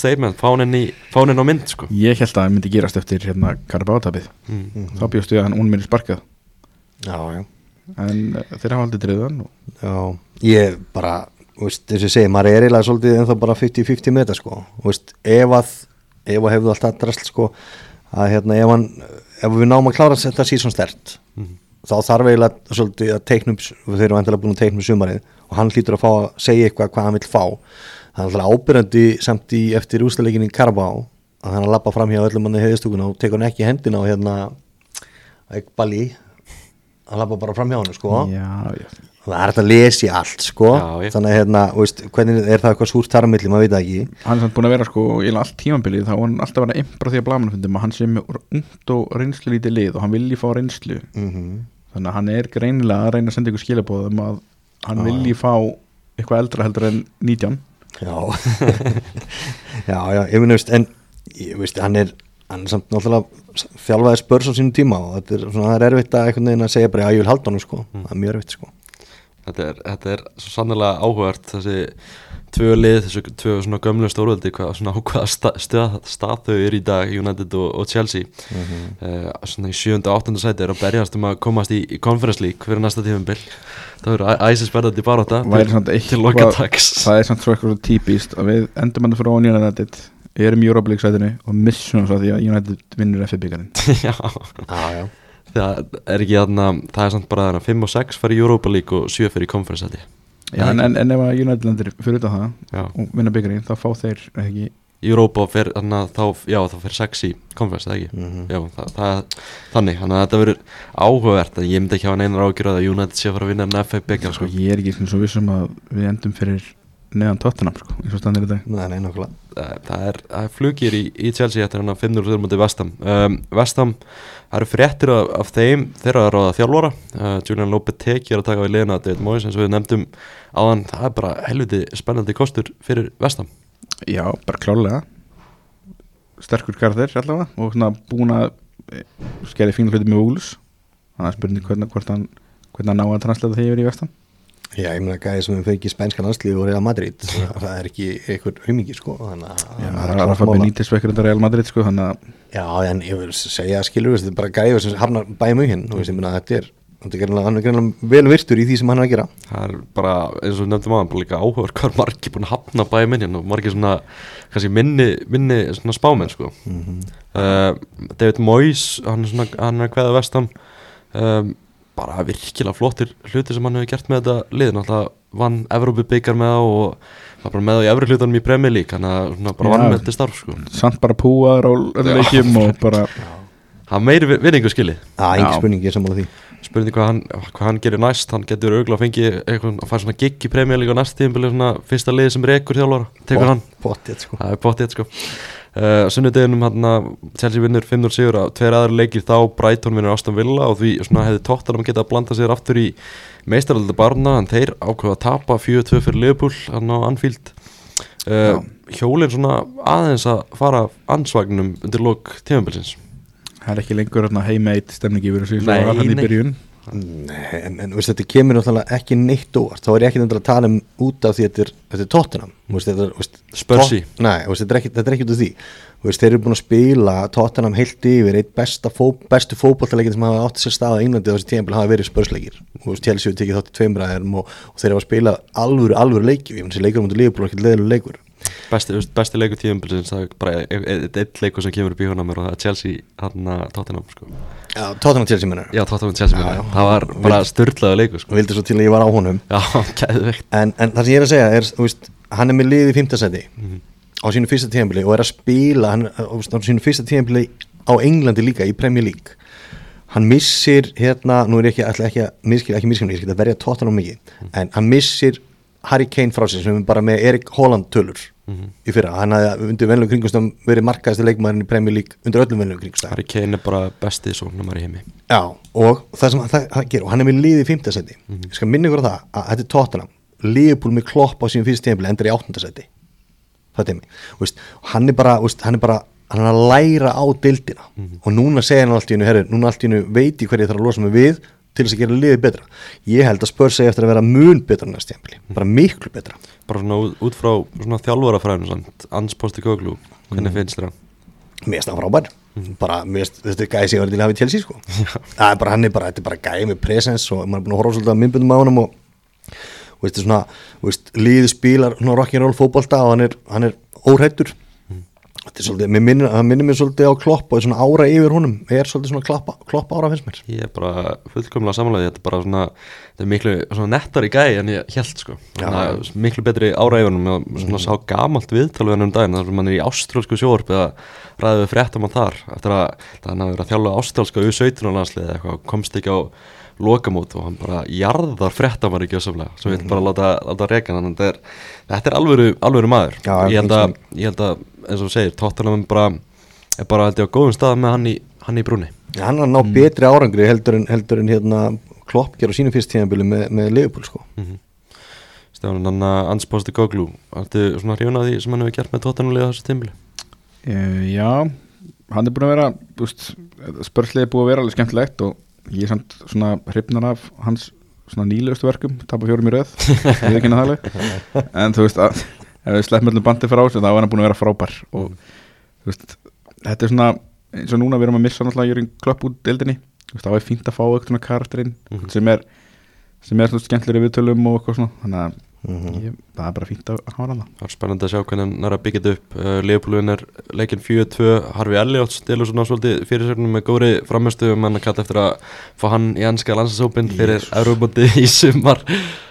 fánin á mynd Ég held að það myndi gerast eftir Carabao-tapið Þá bjóstu ég að hann únmyndir sparkað. Já En þeir hafa aldrei driðan Já, ég bara þess að segja, maður er eiginlega svolítið en þá bara 50-50 með þetta ef hefðu alltaf drasl að ef við náum að klára þetta síðan stert þá þarf eiginlega svolítið að teiknum, þeir eru vantilega búin að teiknum sumarið og hann hlýtur að fá að segja eitthvað hvað hann vil fá. Það er alltaf ábyrjandi samt eftir úrslitaleikinni í Carabao að hann lappa fram hjá öllum manni heiðistúkuna og tekur hann ekki hendina á Ekbali hann lappa bara fram hjá hann Já. Það er hægt að lesa í allt þannig að hvernig er það eitthvað súrt tarmilli, maður veit það ekki. Hann er samt búin að vera í allt tímabilið þá hann alltaf verið að impra því að blamanafundum að hann sé með ungt og reynslu lítið lið og hann vilji fá reynslu þannig að hann er greinilega að reyna að senda ykkur skilabóðum að hann vilji fá eitthvað eldra heldur en 19. Já, ég finnst en hann er samt náttúrulega þjálfaði Spurs á sínum tíma og það er erfitt að segja bara að ég vil halda hann það er mjög erfitt þetta er svo sannlega áhugavert þessi tvö lið, þessu tvö svona gömlu stórveldi svona ákveða stað þau eru í dag, United og Chelsea svona í 7. og 8. sæti að berjast að komast í Conference League fyrir næsta tímabil. Það eru æsispennandi barátta til lokadags. Það samt svo eitthvað típist að við endum frá United erum í Europa League sætinu og missum svo því að United vinnur FA-bikarinn. Já. Það er ekki það er samt bara 5 og 6 fyrir Europa League og 7 fyrir Conference sæti. Já, en ef að United lendir fyrir utan það og vinna byggarinn, þá fá þeir ekki í Europa þá fyrir 6 í Conference, það ekki? Já, þannig að þetta verður áhugavert að ég myndi ekki hafa neinar ágjur að United sé að fara að vinna en FA byggar sko. Ég er ekki svo vissum að við endum fyrir neðan Tottenham sko, eins og standir í dag. Nei, nákvæmlega. Það er flugir í Chelsea eftir 5-0 mútið West Ham. West Ham, það eru fréttir af þeim þeirra að ráða þjálfara. Julian Lopetegui að taka við liðina David Moyes eins og við nefndum áðan. Það er bara helviti spennandi kostur fyrir West Ham. Já, bara klárlega. Sterkur karakter allavega og svona búin að skeri fínu hluti með Wolves. Þannig að spurning hvernig hann ná að translata því yfir í West Ham. Já, ég meina gæði sem við fyrir ekki spænska landslið og Real Madrid, það er ekki einhver humingi sko, þannig að það er Rafa Benítez vekkur þetta Real Madrid sko, þannig að já, en ég vil segja skilur, þetta er bara gæði sem hafnar bæjum hinn og ég meina þetta er hann er greinlega vel virtur í því sem hann er að gera. Það er bara, eins og við nefndum aðan, bara líka áhugaður hvað margir búin að hafna bæjum hinn og margir svona, kannski minni svona spámenn sko. David Moyes, hann er kveða West Ham, bara virkilega flottir hluti sem hann hefur gert með þetta lið, náttúrulega vann Evrópubikar með það og var bara með það í efri hlutunum í Premier League, hann bara vann með þetta starf sko. Samt bara púaður á leikjum og bara hann meiri vinningu skilið. Engin spurning, ég sammála því. Spurning hvað hann gerir næst, hann getur auðvitað að fengi eitthvað að fara svona gig í Premier League á næsta tímabili, svona fyrsta liði sem rekur þjálfara, tekur hann. Pottþétt sko. Það er pottþétt sko. Sunnudeginum Chelsea vinnur 5-0 sigur á 2 aðrir leikir, þá Brighton vinnur Aston Villa og því svona hefði Tottenham getað að blanda sér aftur í meistaraldabarna en þeir ákveða að tapa 4-2 fyrir Liverpool á Anfield. Hjólinn svona aðeins að fara ansvagnum undir lok tímabilsins. Það er ekki lengur heima eitt stemning yfir þessu svo var hann í byrjun. Nei, en veist, þetta kemur náttúrulega ekki neitt óvart, þá er ég ekki að tala út af því þetta er Tottenham Spursi. Nei, þetta er ekki út af því veist, þeir eru búin að spila Tottenham heilt yfir eitt bestu fótboltaleikir sem hafa átt sér stað á Englandi á þessi tímabil hafa verið Spursleikir og Chelsea hefur tekið þátt í 2 ræðum og þeir hafa spilað alvöru leiki, þessi leikur mútið Liverpool er ekki leiðilega leikur. Besti leikur tímabilsins, það er bara eitt leikur sem kemur upp í húnna mér og það er Chelsea Tottenham sko. Já, Tottenham Chelsea minnur. Já, Tottenham Chelsea minnur. Það var bara sturlaðu leikur sko. Og vildi svo til að ég var á honum. Já, geðveikt. En það sem ég er að segja er, veist, hann er með lið í 5. sæti á sínu fyrsta tímabili og er að spila á sínu fyrsta tímabili á Englandi líka í Premier League. Hann missir nú er ég ekki að miskilja, ég skal verja Tottenham mikið, en hann missir Harry Kane frá sig sem er bara með Erik Haaland tölur í fyrra, hann hafði undir venlegu kringumstæðum verið markaðasti leikmaðurinn í Premier League undir öllum venlegu kringumstæðum. Harry Kane er bara besti sóknarmaður í heimi. Já, og það sem það gerir, og hann er með liðið í 5. sæti. Ég skal minna ykkur á það að þetta er Tottenham, Liverpool með Klopp á sínum fyrsta tímabili endar í 8. sæti. Það er mig. Hann er að læra á deildina og núna segja hann allt í einu, núna allt í einu veit ég hverju ég þarf að losa mig við til þess að gera liðið betra. Ég held að Spurs segja eftir að vera mun betra næsta tímabili, bara miklu betra. Bara svona út frá svona þjálfarafræðinu, Ange Postecoglou, hvernig finnst þér það? Mér finnst það frábær. Bara, þetta er gæði sem ég var til að hafa í Chelsea sko. Þetta er bara gæði með presence og maður er búin að horfa svolítið að myndbundum á honum og veist svona, liðið spilar rock'n'roll fótbolta og hann er óhræddur. Þetta er svolítið, minnir mér svolítið á Klopp og svona ára yfir honum svolítið svona Klopp ára finnst mér. Ég er bara fullkomlega samanlega, þetta er bara svona, þetta er miklu svona nettari gæi en ég held sko. Miklu betri ára yfir honum og svona sá gamalt viðtal við hann daginn, þar sem hann er í ástrálsku sjónvarpi eða ræði við fréttamann þar eftir að hann hafi verið að þjálfa ástrálska U17 landslið eitthvað, komst ekki á lokamót og hann bara jarðar fréttamann ekki össaflega, svo ég vil bara láta reka hann, þetta er alvöru maður. Ég held að eins og segir, Tottenham er bara held ég á góðum stað með hann í brúni. Ja, hann er að ná betri árangri heldur en Klopp ger á sínu fyrst tímabili með Liverpool sko. Stefán, hann Ange Postecoglou, ertu svona hrifinn af því sem hann hefur gert með Tottenham liða þessu tímabili? Já, hann er búin að vera Spursliði búið að vera alveg skemmtilegt og ég er samt svona hrifnar af hans svona nýlegustu verkum, tapa 4 í röð ég veit ekki það en þú veist að ef við sleppum öllum bandi frá þá er hann búin að vera frábær og þú veist, þetta er svona eins og núna við erum að missa náttúrulega Jürgen Klopp út deildinni, þú veist, þá er fínt að fá eitthvað svona karakterinn sem er svona skemmtilegri viðtölum og eitthvað svona þannig að það er bara fínt að hafa hann það er spennandi að sjá hvernig hann er að byggja þetta upp Liverpoolin er leikinn 4-2 Harvey Elliott stilur svona svolítið fyrirsögnum með góðri frammestu menn að kalla eftir að fá hann í enska landslagshópinn fyrir Evrópumóti í sumar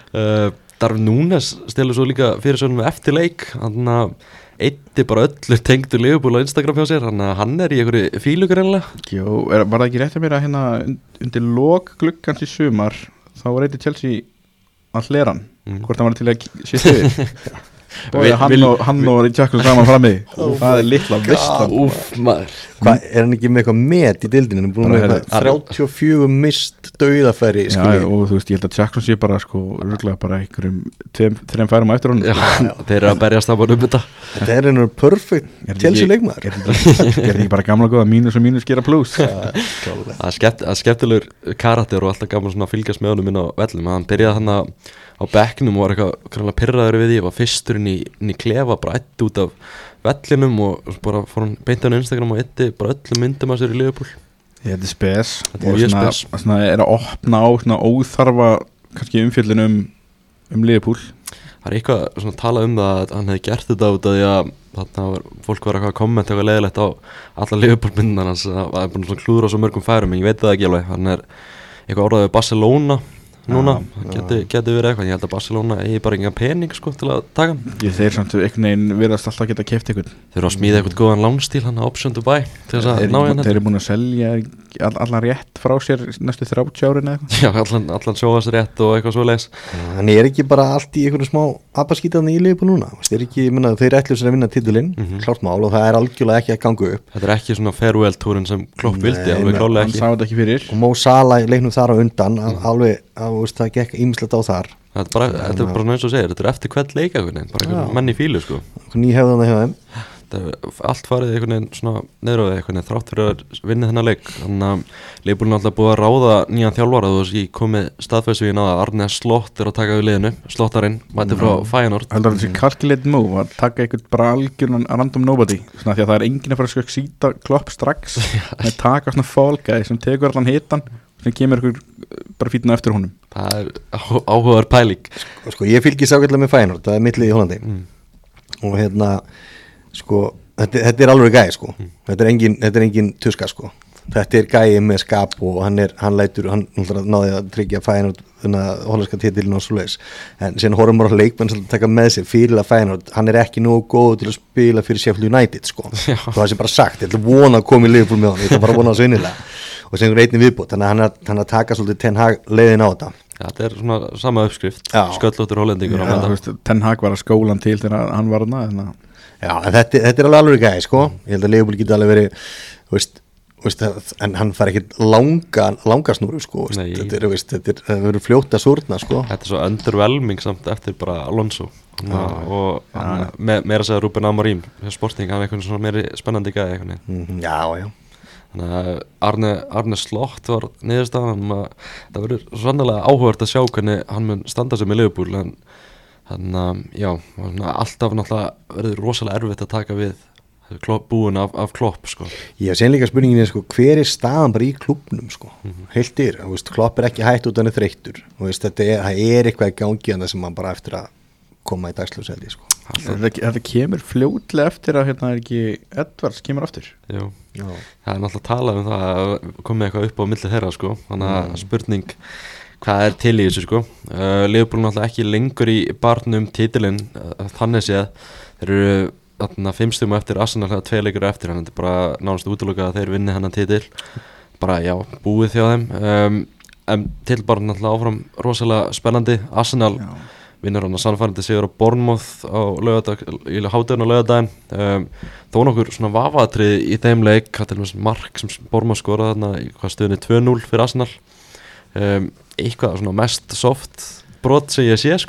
Darwin Núñez stilur svo líka fyrirsögnum eftir leik þannig að eitti bara öllu tengdu Liverpool á Instagram hjá sér þannig að hann er í einhverju fílu greinlega. Jó, var það ekki rétt að mér að hérna undir lok gluggans í sumar þá var eitt Chelsea að hlera hann hvort hann var til að sýttu við og hann og Jackson saman frammi það er litla veistlan maður hvað, er hann ekki með eitthvað met í dildinu hann er búin með 34 mist dauðafæri og þú veist, ég held að Jackson sé bara sko, röglega bara einhverjum 3 færum á eftir honum þeir eru að berjast á þetta er einhver perfect Chelsea leikmaður er ekki bara gamla góða mínus og mínus gera plus það er skemmtilegur karakter og alltaf gaman svona að fylgjast með honum inn á vellum hann byrjaði hann á bekknum og var eitthvað pirraður við því og var fyrsturinn í klefa bara ætti út af vellinum og bara fór hann beint á Instagram og ætti bara öllum myndum að sér í Liverpool þetta er spes og svona er að opna á svona óþarfa kannski umfjöllin um Liverpool það er eitthvað svona talað það að hann hefði gert þetta út af því að þarna var fólk var eitthvað að kommenta eitthvað leiðilegt á alla Liverpool myndan hans það er búin svona klúður á svo mörgum færum en ég veit það ekki alveg hann er eitthvað orðað við Barcelona núna, geti verið eitthvað ég held að Barcelona eigi bara engan pening sko til að taka hann þeir samt einhvern veginn virðast alltaf geta keypt eitthvað þeir eru að smíða eitthvað góðan lánstíl hann á Option Dubai til þess að ná hérna þeir eru búin að selja allan rétt frá sér næstu 30 árin eða já, allan sjóðast rétt og eitthvað svoleiðis þannig er ekki bara allt í einhverju smá abaskítaðni í Liverpool núna þeir ætlu sér að vinna titilinn klárt mál og það er algjörlega ekki að ganga upp þetta er ekki svona farewell túrin sem Klopp vildi alveg klálega ekki og Mo Salah leiknum þar á undan alveg það gekk ýmislegt á þar þetta er bara eins og segir þetta er eftir hvern leika bara einhvern menn í fílu sko nýhefðan að hjá þeim allt farið einhvern veginn svona neðröðu einhvern veginn þrátt fyrir að vinna þennan leik þannig að Liverpool alltaf búið að ráða nýjan þjálfara þú veist ég komið staðfæsvíðin á að Arne Slot er að taka við liðinu Slottarinn mætti frá Feyenoord heldur þessi calculated move að taka einhvern bara algjörnan random nobody svona því að það er enginn að fara að skjökk síta Klopp strax að taka svona fólkæði sem tekur allan hitan sem kemur ykkur bara fítna eftir honum það er áhugaður pæling sko ég fylgis ágætlega með Feyenoord það er mittlið í Hollandi og hérna sko þetta er alveg gæi sko þetta er engin tuska sko þetta er gæi með skap og hann náði að tryggja Feyenoord hollandska titilin og svoleiðis en síðan horfum við á leikmenn sem taka með sér fyrir að Feyenoord hann er ekki nógu góð til að spila fyrir Sheffield United sko það sé bara sagt ég ætla að vona að koma í Liverpool með hann ég ætla bara að vona að svo innilega og sem einnig viðbútt, þannig að hann að taka svolítið Ten Hag leiðin á þetta þetta er svona sama uppskrift sköllóttur hollendingur Ten Hag var að skólan til þegar hann var þarna já, en þetta er alveg gæði sko ég held að Liverpool geti alveg verið en hann fær ekkit langa snúru sko þetta verður fljótt að súrna sko þetta er svo underwhelming samt eftir bara Alonso og meira að segja Ruben Amorim sporting, hann er eitthvað svona meiri spennandi gæði já þannig að Arne Slot var niðurstaðan það verður sannlega áhugavert að sjá hvernig hann mun standa sig með Liverpool en þannig að já, alltaf náttúrulega verður rosalega erfitt að taka við búin af Klopp sko. Ég hef sen líka spurningin sko, hver er staðan bara í klúbnum sko, heiltir, Klopp er ekki hætt út hann er þreyttur, það er eitthvað í gangi en það sem hann bara eftir að koma í dagsljóseldi sko. Þetta kemur fljótlega eftir að hérna er ekki Edwards kemur aftur. Já. Það er náttúrulega talað það að komið eitthvað upp á milli þeirra sko, þannig að spurning hvað er til í þessu sko. Liverpool náttúrulega ekki lengur í barnum titilinn, þannig séð þeir eru þarna 5 stigum eftir Arsenal, 2 leikur eftir, þannig að þetta er bara nánast útilokað að þeir vinni hennan titil, bara já, búið hjá þeim. En til bara náttúrulega áfram rosalega spennandi, Arsenal vinnur hann að sannfærandi sigur á Bournemouth á laugardag, í hádeginu á laugardaginn, þó nokkur svona vafaðatriði í þeim leik, til og með mark sem Bournemouth skoraði þarna í hvað stöðunni 2-0 fyrir Arsenal, eitthvað svona mest soft brot sem ég sé sko.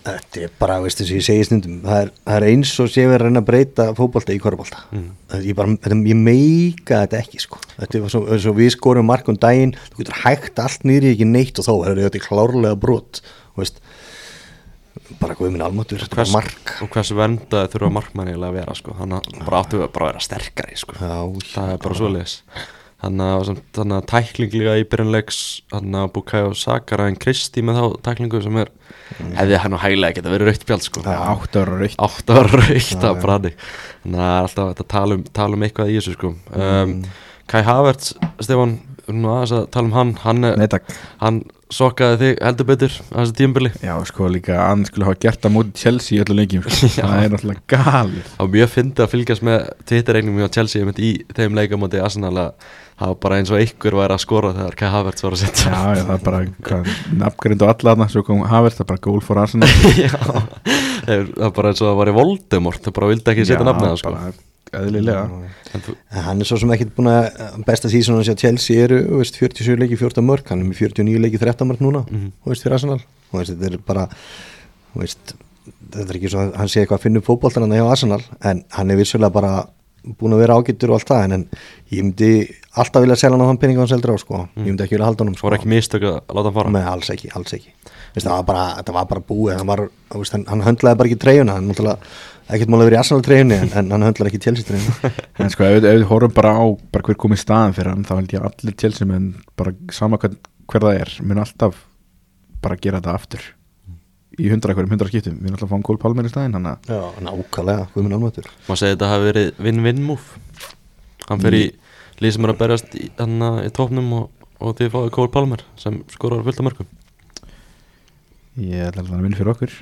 Þetta er bara, veistu, sem ég segi stundum það er eins og sé við að reyna að breyta fótbolta í körfubolta ég meika þetta ekki sko. Þetta er svo við skorum mark daginn, þú getur hægt allt niður í ekki neitt og þá er þetta klárlega brot veist, bara guð minn almáttur mark og hversu verndaði þurfa markmanni að vera sko. Þannig að bara áttu að vera sterkari sko. Það er bara svoleiðis þannig að tæklingliga í byrjunleiks þannig að Bukayo Saka en Kristi með þá tæklingu sem hefði hann og hæglega geta verið rautt spjald sko. 8 ára rautt af brandi þannig að alltaf að tala um eitthvað í þessu sko. Kai Havertz, Stefán aðeins að tala um hann sokkaði þig heldur betur á þessu tímabili. Já sko líka hann skulle hafa gert það móti Chelsea í öllu leikjum sko. Það er náttúrulega galið. Það var mjög fyndið að fylgjast með Twitter-reikningum hjá Chelsea í þeim leika móti Arsenal að það var bara eins og einhver væri að skora þegar Kai Havertz var að setja. Já, það er bara nafngrind og alla þarna, svo kom Havertz, það er bara goal for Arsenal. Já, það er bara eins og það var í Voldemort, það bara vildi ekki setja nafnið það sko. Já, bara eðlilega. En hann er svo sem ekkert búin að besta sísónu að Chelsea eru 47 leiki 14 mörg, hann er með 49 leiki 13 mörg núna, fyrir Arsenal. Þetta er bara, þetta er ekki svo að hann sé eitthvað að finna upp fótboltan hjá Arsenal, en hann er vissulega bara búin að vera ágættur og allt það en ég myndi alltaf vilja selja hann á þann pening hann seldur á sko. Ég myndi ekki vilja halda hann sko. Það var ekki mistök að láta hann fara? Nei, alls ekki þetta var bara búið hann höndlaði bara ekki treyjuna hann náttúrulega ekkert mál að vera í Arsenal treyjunni en hann höndlaði ekki Chelsea treyjunni. En sko ef við horfum bara á hver komið staðan fyrir hann þá held ég allir Chelsea menn bara sama hver það er mun alltaf bara gera þetta aftur í 100 skiptum, við erum alltaf að fá um Cole Palmer í staðinn Já, nákvæmlega, við erum alveg Má segja þetta hafi verið win-win move hann fer í lið sem er að berjast í tópnum og þið fáið Cole Palmer sem skorar fullt af mörgum Ég ætla að vinna fyrir okkur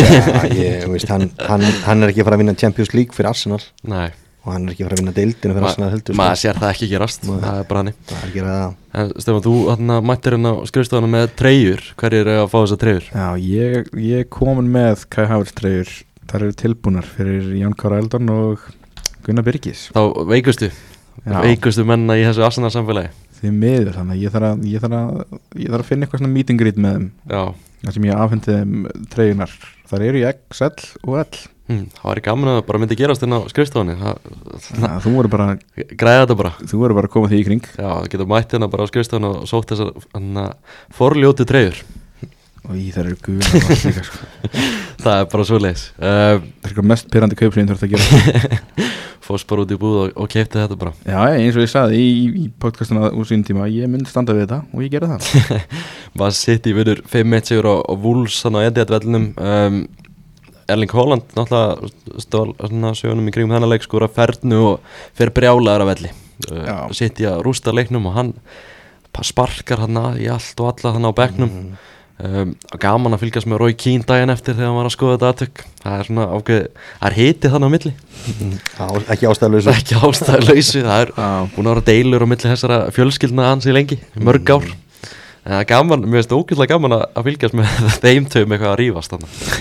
hann er ekki að fara að vinna Champions League fyrir Arsenal Nei og hann er ekki að fara að vinna deildina fyrir Arsenal heldur maður sér það ekki gerast, það er bara hann en Stefán, þú mættir hérna á skrifstofana með treyjur, hverjir er að fá þessar treyjur? Já, ég komin með Kai Havertz treyjur, þar eru tilbúnar fyrir Jón Kára Eldon og Gunnar Birgis þá veikustu menna í þessu Arsenal samfélagi því miður, þannig að ég þarf að finna eitthvað svona meet and greet með þeim þar sem ég afhendi þeim treyjunar þar eru í XL og L það var gaman að bara myndi gerast inn á skrifstofunni þú voru bara græða þetta bara þú voru bara að koma því í kring já, það getur mætt hérna bara á skrifstofunni og sótt þessar forljótu treyjur og í þær eru guðan líka sko. það er bara svoleiðis það er eitthvað mest pirrandi kaup sem þú þarf að gera fórst bara út í búð og keipti þetta bara já, eins og ég sagði í podcastuna úr sín tíma ég myndi standa við þetta og ég gera það maður sitt í vinnur 5-1 sigur á Wolves hann á Etihad-vellinum Erling Haaland náttúrulega stól sögunum í kringum þennan leik skora fernu og fer brjálaður af velli sitt í að rústa leiknum og hann sparkar hann í allt og alla hann á bekknum gaman að fylgjast með Roy Keane daginn eftir þegar hann var að skoða þetta atvik það er svona ákveð, það er hitið þannig á milli ekki ástæðuleysu það er búin að vera deilur á milli þessara fjölskyldna hans í lengi mörg ár en það er gaman, mér finnst það ógeðslega gaman að fylgjast með þeim töfum eitthvað að rífast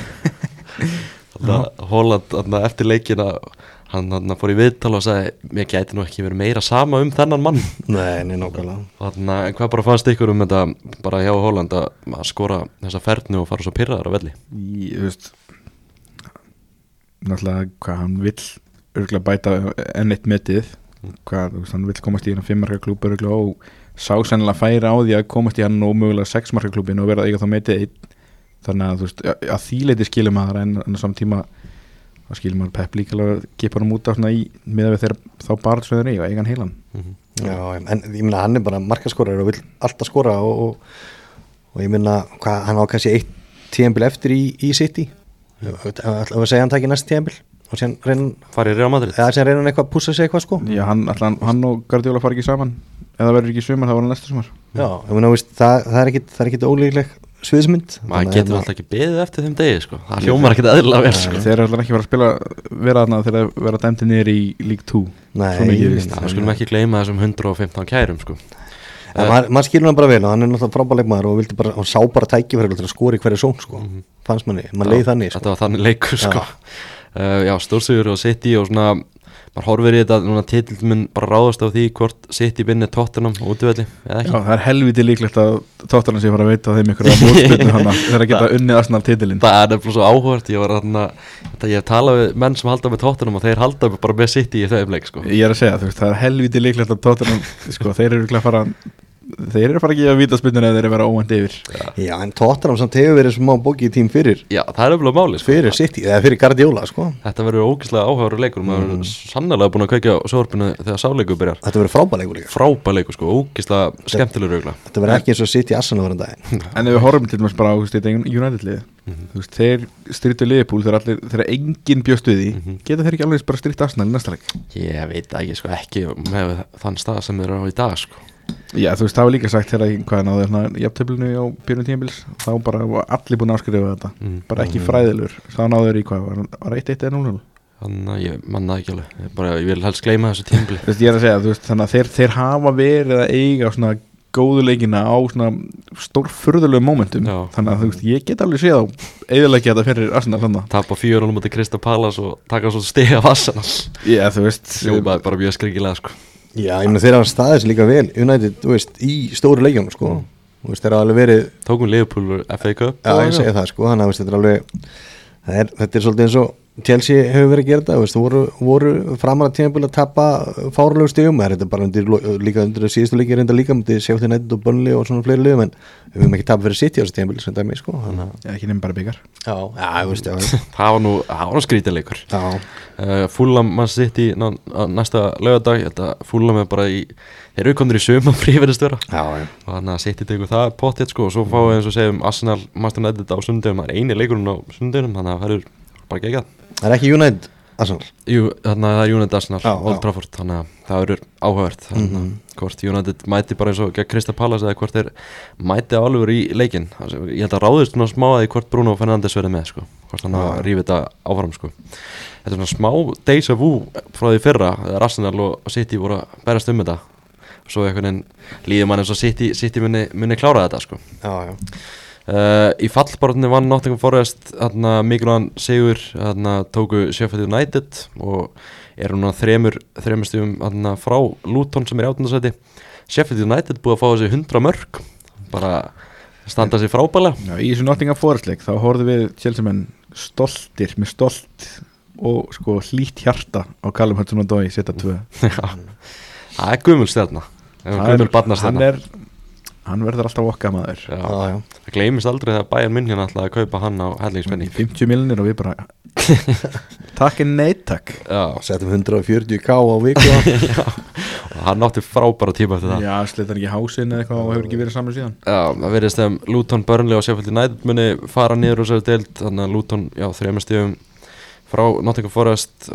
Haaland eftir leikina hann fór í viðtal og sagði mér gæti nú ekki verið meira sama þennan mann Nei, nákvæmlega en hvað bara fannst ykkur þetta bara hjá Haaland að skora þessa fernu og fara svo pirraðar á velli Þú veist náttúrulega hvað hann vill örugglega bæta enn eitt metið hann vill komast í hérna 5 marka klúb örugglega og sá sennilega færa á því að komast í hann og mögulega 6 marka klúbin og verða eiga þá metið 1 þannig að þú veist að því leiti skilur maður en á saman tíma þá skilur maður Pep líka alveg að gefa hann út á svona í miðað við þegar þá bara svo þeir eiga hann heilan Já, en ég meina hann er bara markaskorari og vill alltaf skora og ég meina hann á kannski 1 tímabil eftir í City og segja hann takir næst tímabil og síðan reyna farið Real Madrid síðan reyna hann eitthvað að pússa sig eitthvað sko Já, hann og Guardiola fara ekki saman eða verður ekki í sumar, það var hann næsta sumar Já, ég meina, það er ekkit ólíklegt sviðsmynd maður getur alltaf ekki beðið eftir þeim degi sko. það hljómar ekkert eðlilega vel sko. þeir eru alltaf ekki vera þarna þegar þeir vera dæmdi niður í League 2 það skulum ekki gleyma þessum 115 kærum sko. maður skilur hann bara vel og hann er náttúrulega frábær leikmaður og hann sá bara tækifæri til að skora í hverju són sko. fannst manni, maður leið þannig sko. þetta var þannig leikur sko. Já, stórsigur og City og svona maður horfir í þetta núna titill mun bara ráðast á því hvort City vinni Tottenham og útivelli eða Já, ekki. það helviti líklegt að Tottenham sé fara að veita þeim ykkur að mótspilnu hana þegar að geta unnið Arsenal titilinn. Það er nefnilega svo áhugavert, ég hef talað við menn sem halda með Tottenham og þeir halda bara með City í þeim leik sko. Ég er að segja, þú veist, það er helviti líklegt að Tottenham, sko, þeir eru að fara að gefa vítaspyrnuna eða þeir eru að vera óvænt yfir. Já, en Tottenham samt hefur verið smá bókið tím fyrir Já, það er nefnilega máli sko. Fyrir City, eða fyrir Guardiola sko. Þetta verður ógeðslega áhugaður leikur, maður er sannlega búin að kveikja á sjónvarpinu þegar sáleikur byrjar. Þetta verður frábærleikur líka. Frábær leikur sko, ógeðslega skemmtilegur auðvitað. Þetta verður ekki eins og City Arsenal verður daginn. En ef við horfum til dæmis bara á United-liðið, þú veist, þeir strítu Liverpool þegar enginn bjóst við því, geta þeir ekki alveg bara strítt Arsenal í næsta leik? Ég veit ekki sko, ekki með þann stað sem þeir eru á í dag sko. Já, þú veist, það var líka sagt þegar hvað náður hérna jafntöflinu á byrjun tímabils, þá bara var allir búin að áskrifa þetta, bara ekki fræðilur, þá náður í hvað, var 1-1 eða 0-0? Þannig að ég manna ekki alveg, ég vil helst gleyma þessu tímabili. Þú veist, ég er að segja, þú veist, þannig að þeir hafa verið að eiga svona góðu leikina á svona stórfurðulegu momentum. Já. Þannig að þú veist, ég get alveg séð á eðalegja þetta fyrir Arsenal þannig. Tapa 4-0 mútið Crystal Palace og taka svo stiga af Arsenal. Já, þú veist, Hljómaði bara mjög skringilega sko. Já, ég meina þeir hafa staðið sér líka vel United, þú veist, í stóru leikjum sko. Þú veist, þeir hafa alveg verið Tókum Liverpool FA Cup. Já, ég segi það sko, þannig að þetta er alveg þetta er svolítið eins og Chelsea hefur verið að gera þetta, veist, voru framar að tímabili að tapa fáralegu stigum, þetta er bara líka undir síðustu leiki reynda líka með Sheffield United og Burnley og svona fleiri liðum, en við höfum ekki tapað fyrir City á þessu tímabili sem dæmi sko, ekki nefnum bara byggar. Já, ég veist, já. Það var nú skrítileikur. Fulham Man City næsta laugardag, þetta Fulham er bara þeir eru komnir í sumarfrí virðist vera. Já. Og þannig að City tekur það pottþétt sko, og svo fáum við eins og segjum Arsenal Manchester United á sunnudögum, það er eini leikurinn á sunnudögum, þannig að það verður bara geggjað. Það er ekki United Arsenal? Jú, þannig að það er United Arsenal, Old já. Trafford, þannig að það verður áhugavert. Hvort United mæti bara eins og gegn Crystal Palace eða hvort þeir mæti alveg í leikinn. Ég held að ráðist svona smá að því hvort Bruno Fernandes verði með sko, hvort hann að rífi þetta áfram sko. Þetta er svona smá déjà vu frá því fyrra þegar Arsenal og City voru að berast þetta. Svo einhvern veginn líður mann eins og City muni klára þetta sko. Já. Í fallbaráttunni vann Nottingham Forest mikilvægan sigur, tóku Sheffield United og eru núna þremur stigum frá Luton sem er í 8. sæti. Sheffield United búið að fá þessi 100 mörk, bara standa sér frábælega. Já, í þessu Nottingham Forest leik þá horfðum við Chelsea-menn stoltir, með stolt og sko hlýtt hjarta á Callum Hudson-Odoi setja 2. Já, það er gömul stjarna, gömul barnastjarna. Hann verður alltaf okkar maður. Já. Það gleymist aldrei þegar Bayern München ætlaði að kaupa hann á hellingspenning. 50 milljónir og við bara takk en nei takk. Settum 140k á viku. Já, og hann átti frábæra tíma eftir það. Já, sleit hann ekki hásinn eða eitthvað og hefur ekki verið saman síðan. Já, það verðist þegar Luton, Burnley og Sheffield United muni fara niður úr þessari deild. Þannig að Luton, 3 stigum frá Nottingham Forest,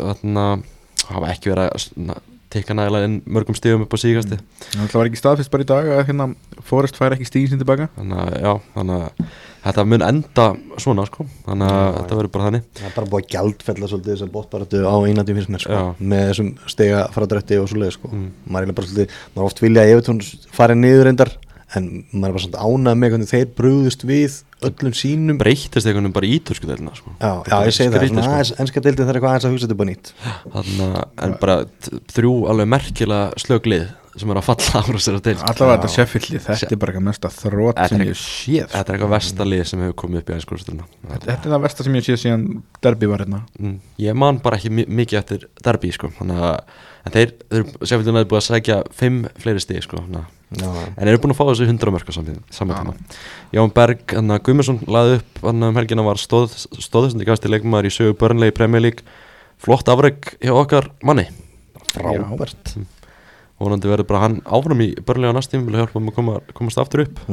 hafa ekki verið að tikka nægilega inn mörgum stigum upp á síðkasti. Það var ekki staðfest bara í dag að hérna Forest fær ekki stigin sín tilbaka. Þannig að þetta mun enda svona sko. Þannig að þetta verður bara þannig. Það er bara búið að gjaldfella svolítið þessar bóttbaráttu á einandi fyrst mér sko, með þessum stiga fradrætti og svoleið sko. Maður er bara svolítið, maður oft vilja að Evertón farið niður reyndar, en maður er bara svolítið ánægð með hvernig þeir brugðust við öllum sínum. Breyttist einhvern veginn bara í ítölsku deildina sko. Já, ég segi það, svona aðeins enska deildin þarf eitthvað aðeins að hugsa þetta bara nýtt. En bara 3 alveg merkilega slöglið sem eru að falla ára sér að deild. Allavega þetta Sheffield-lið, þetta er bara eitthvað mesta þrótt sem ég séð. Þetta er eitthvað vestalið sem hefur komið upp í æskursturna. Þetta er það versta sem ég séð síðan Derby var hérna. Ég man bara ekki mikið eftir Derby sko, en þeir Sheffield United búið að sækja 5 fleiri stig sko, en eru búin að fá þessu 100 mörk á saman tíma. Jón Berg, Guðmundsson laði upp helgina, var stóðsandi gæsti leikmaður í sögu Burnley í Premier League. Flott afrek hjá okkar manni. Frábært. Vonandi verður bara hann áfram í Burnley á næst tíma, vilja hjálpa að komast aftur upp.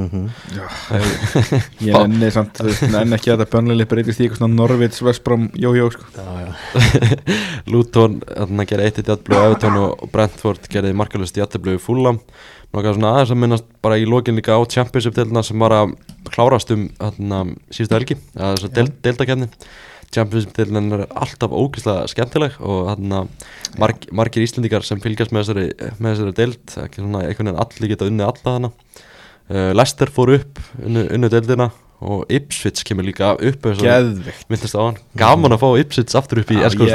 Ég nenni samt ekki að þetta Burnley breytist í eitthvað svona Norwich, West Brom, jójó sko. Luton gerði 1-1 jafntefli á Everton og Brentford gerði markalaust jafntefli við Fulham. Nákvæmlega svona aðeins að minnast bara í lokin líka á Championship-deildina sem var að klárast síðustu helgi, þess að deildakeppni. Championship-deildin er alltaf ógeðslega skemmtileg og margir Íslendingar sem fylgjast með þessari deild, ekki svona einhvern veginn allir geta unnið alla þarna. Leicester fór upp, unnu deildina og Ipswich kemur líka upp. Geðveikt. Myndist á hann, gaman að fá Ipswich aftur upp í ensku úrvalsdeildina.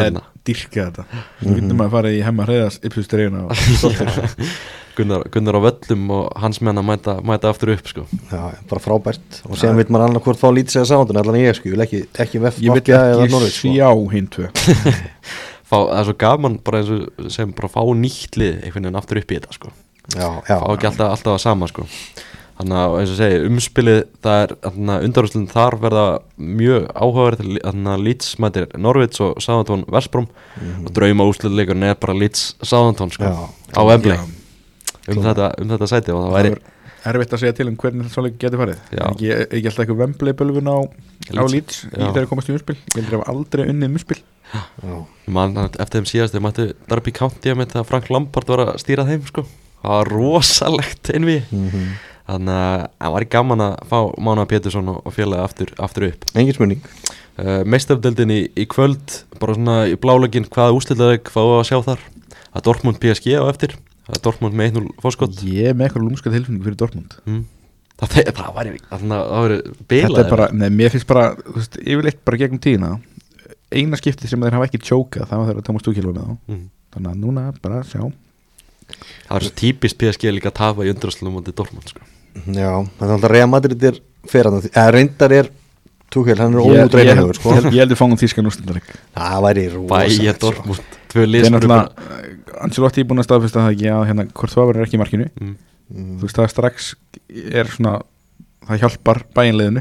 dýrka þetta. Svo getur maður farið í Hemma Hreiðars Ipswich-dreyjuna og stoltir. Gunnar á völlum og hans menn að mæta aftur upp sko. Já, bara frábært og síðan veit maður annað hvort fá lítið segja sándun allan ég sko, ég vil ekki Ég vil ekki sjá hinn tvö. Það er svo gaman bara eins og sem bara fá nýtt lið einhvern veginn aftur upp í þetta sko. Já. Fá ekki alltaf að sama sko. Þannig að eins og segi, umspilið það er undanúrslitin þar verða mjög áhugaverð, Leeds mætir Norwich og Southampton West Brom og drauma úrslitaleikurinn er bara Leeds Southampton sko, á Wembley þetta sæti og það væri erfitt að segja til hvernig það svolítið getur farið. Ekki alltaf eitthvað Wembley bölvun á Leeds í þeirra komast í umspil. Ég heldur að hafa aldrei unnið umspil. Man, eftir þeim síðast þeir mættu Derby County með það Frank Lampard var að stýra þeim sko. Það var rosalegt einvið. Þannig að það var gaman að fá Mána Pétursson og félagi aftur upp. Engin spurning. Meistardeildin í kvöld bara svona í blálögin, hvaða úrslitaleik fáum við að sjá þar? Að Dortmund PSG á eftir. Það er Dortmund með 1-0 fórskot. Ég er með eitthvað lúmska tilfinningu fyrir Dortmund. Það væri bilað. Þetta er bara, mér finnst bara, þú veist, yfirleitt bara gegnum tíðina. Eina skipti sem þeir hafa ekki tjókað, það var þeirra Thomas Tuchel var með þá. Þannig að núna bara sjá. Það var svo típist PSG líka að tapa í undanúrslitum móti Dortmund sko. Já, það er alltaf Real Madrid er ferðan, reyndar er Tuchel, hann er óútreiknanlegur sko. Ég heldur fáum þýskan úrslitaleik. Það væri rosalegt. Bayern Dortmund, 2 lið. Ancelotti er búin að staðfesta það ekki að Courtois verður ekki í markinu. Þú veist það strax er svona, það hjálpar Bayern-liðinu.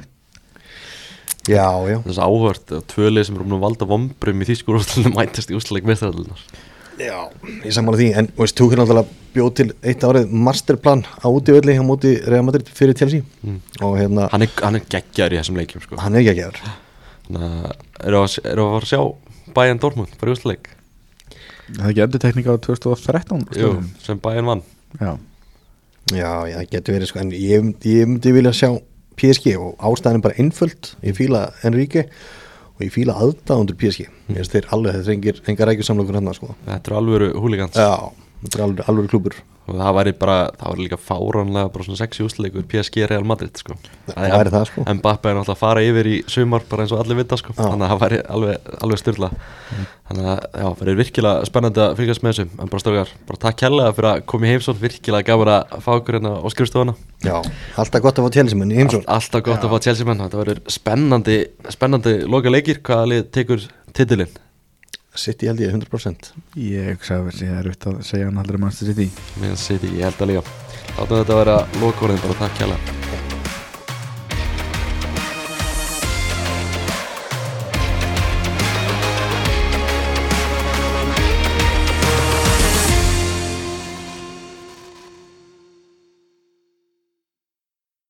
Já. Þess að áhört 2 lið sem eru að valda vombrum í þýsku úrslitaleik mætast í úrslitaleik meistaradeildarinnar. Já, ég sammála því, en veist, Tuchel náttúrulega bjóð til eitt árið masterplan á útivelli á móti Real Madrid fyrir Chelsea og hann er geggjaður í þessum leikjum sko. Hann er geggjaður. Þannig að eru að fara að sjá Bayern Dortmund fyrir úrslitaleik. Það er ekki endurtekning á 2013 Jú, sem Bayern vann. Já, það getur verið sko, en ég myndi vilja sjá PSG og ástæðan bara einföld. Ég fíla Enrique og ég fíla aðdáðundur PSG. Ég veist þeir alveg, þetta er engar rækjusamlokur hann sko. Þetta er alvöru húligans. Já, þetta er alvöru klúbur. Og það var líka fáránlega bara svona sexy úrslitleikur PSG Real Madrid sko. Það væri það sko. Mbappé er náttúrulega að fara yfir í sumar bara eins og allir vita sko. Þannig að það væri alveg styrla. Þannig að það verður virkilega spennandi að fylgjast með þessu. En bara strákar, bara takk kærlega fyrir að koma í heimsókn, virkilega gaman að fá okkur hérna á skrifstofuna. Já, alltaf gott að fá Chelsea-menn í heimsókn. Alltaf gott að fá Chelsea-menn. Þetta verður spennandi loka leikir. Hvaða lið tekur titilinn? City held ég 100%. Ég sagði að það er auðvitað að segja hann aldrei Manchester City. Ég held að líka. Látum þetta vera lokaorðin, bara takk kærlega.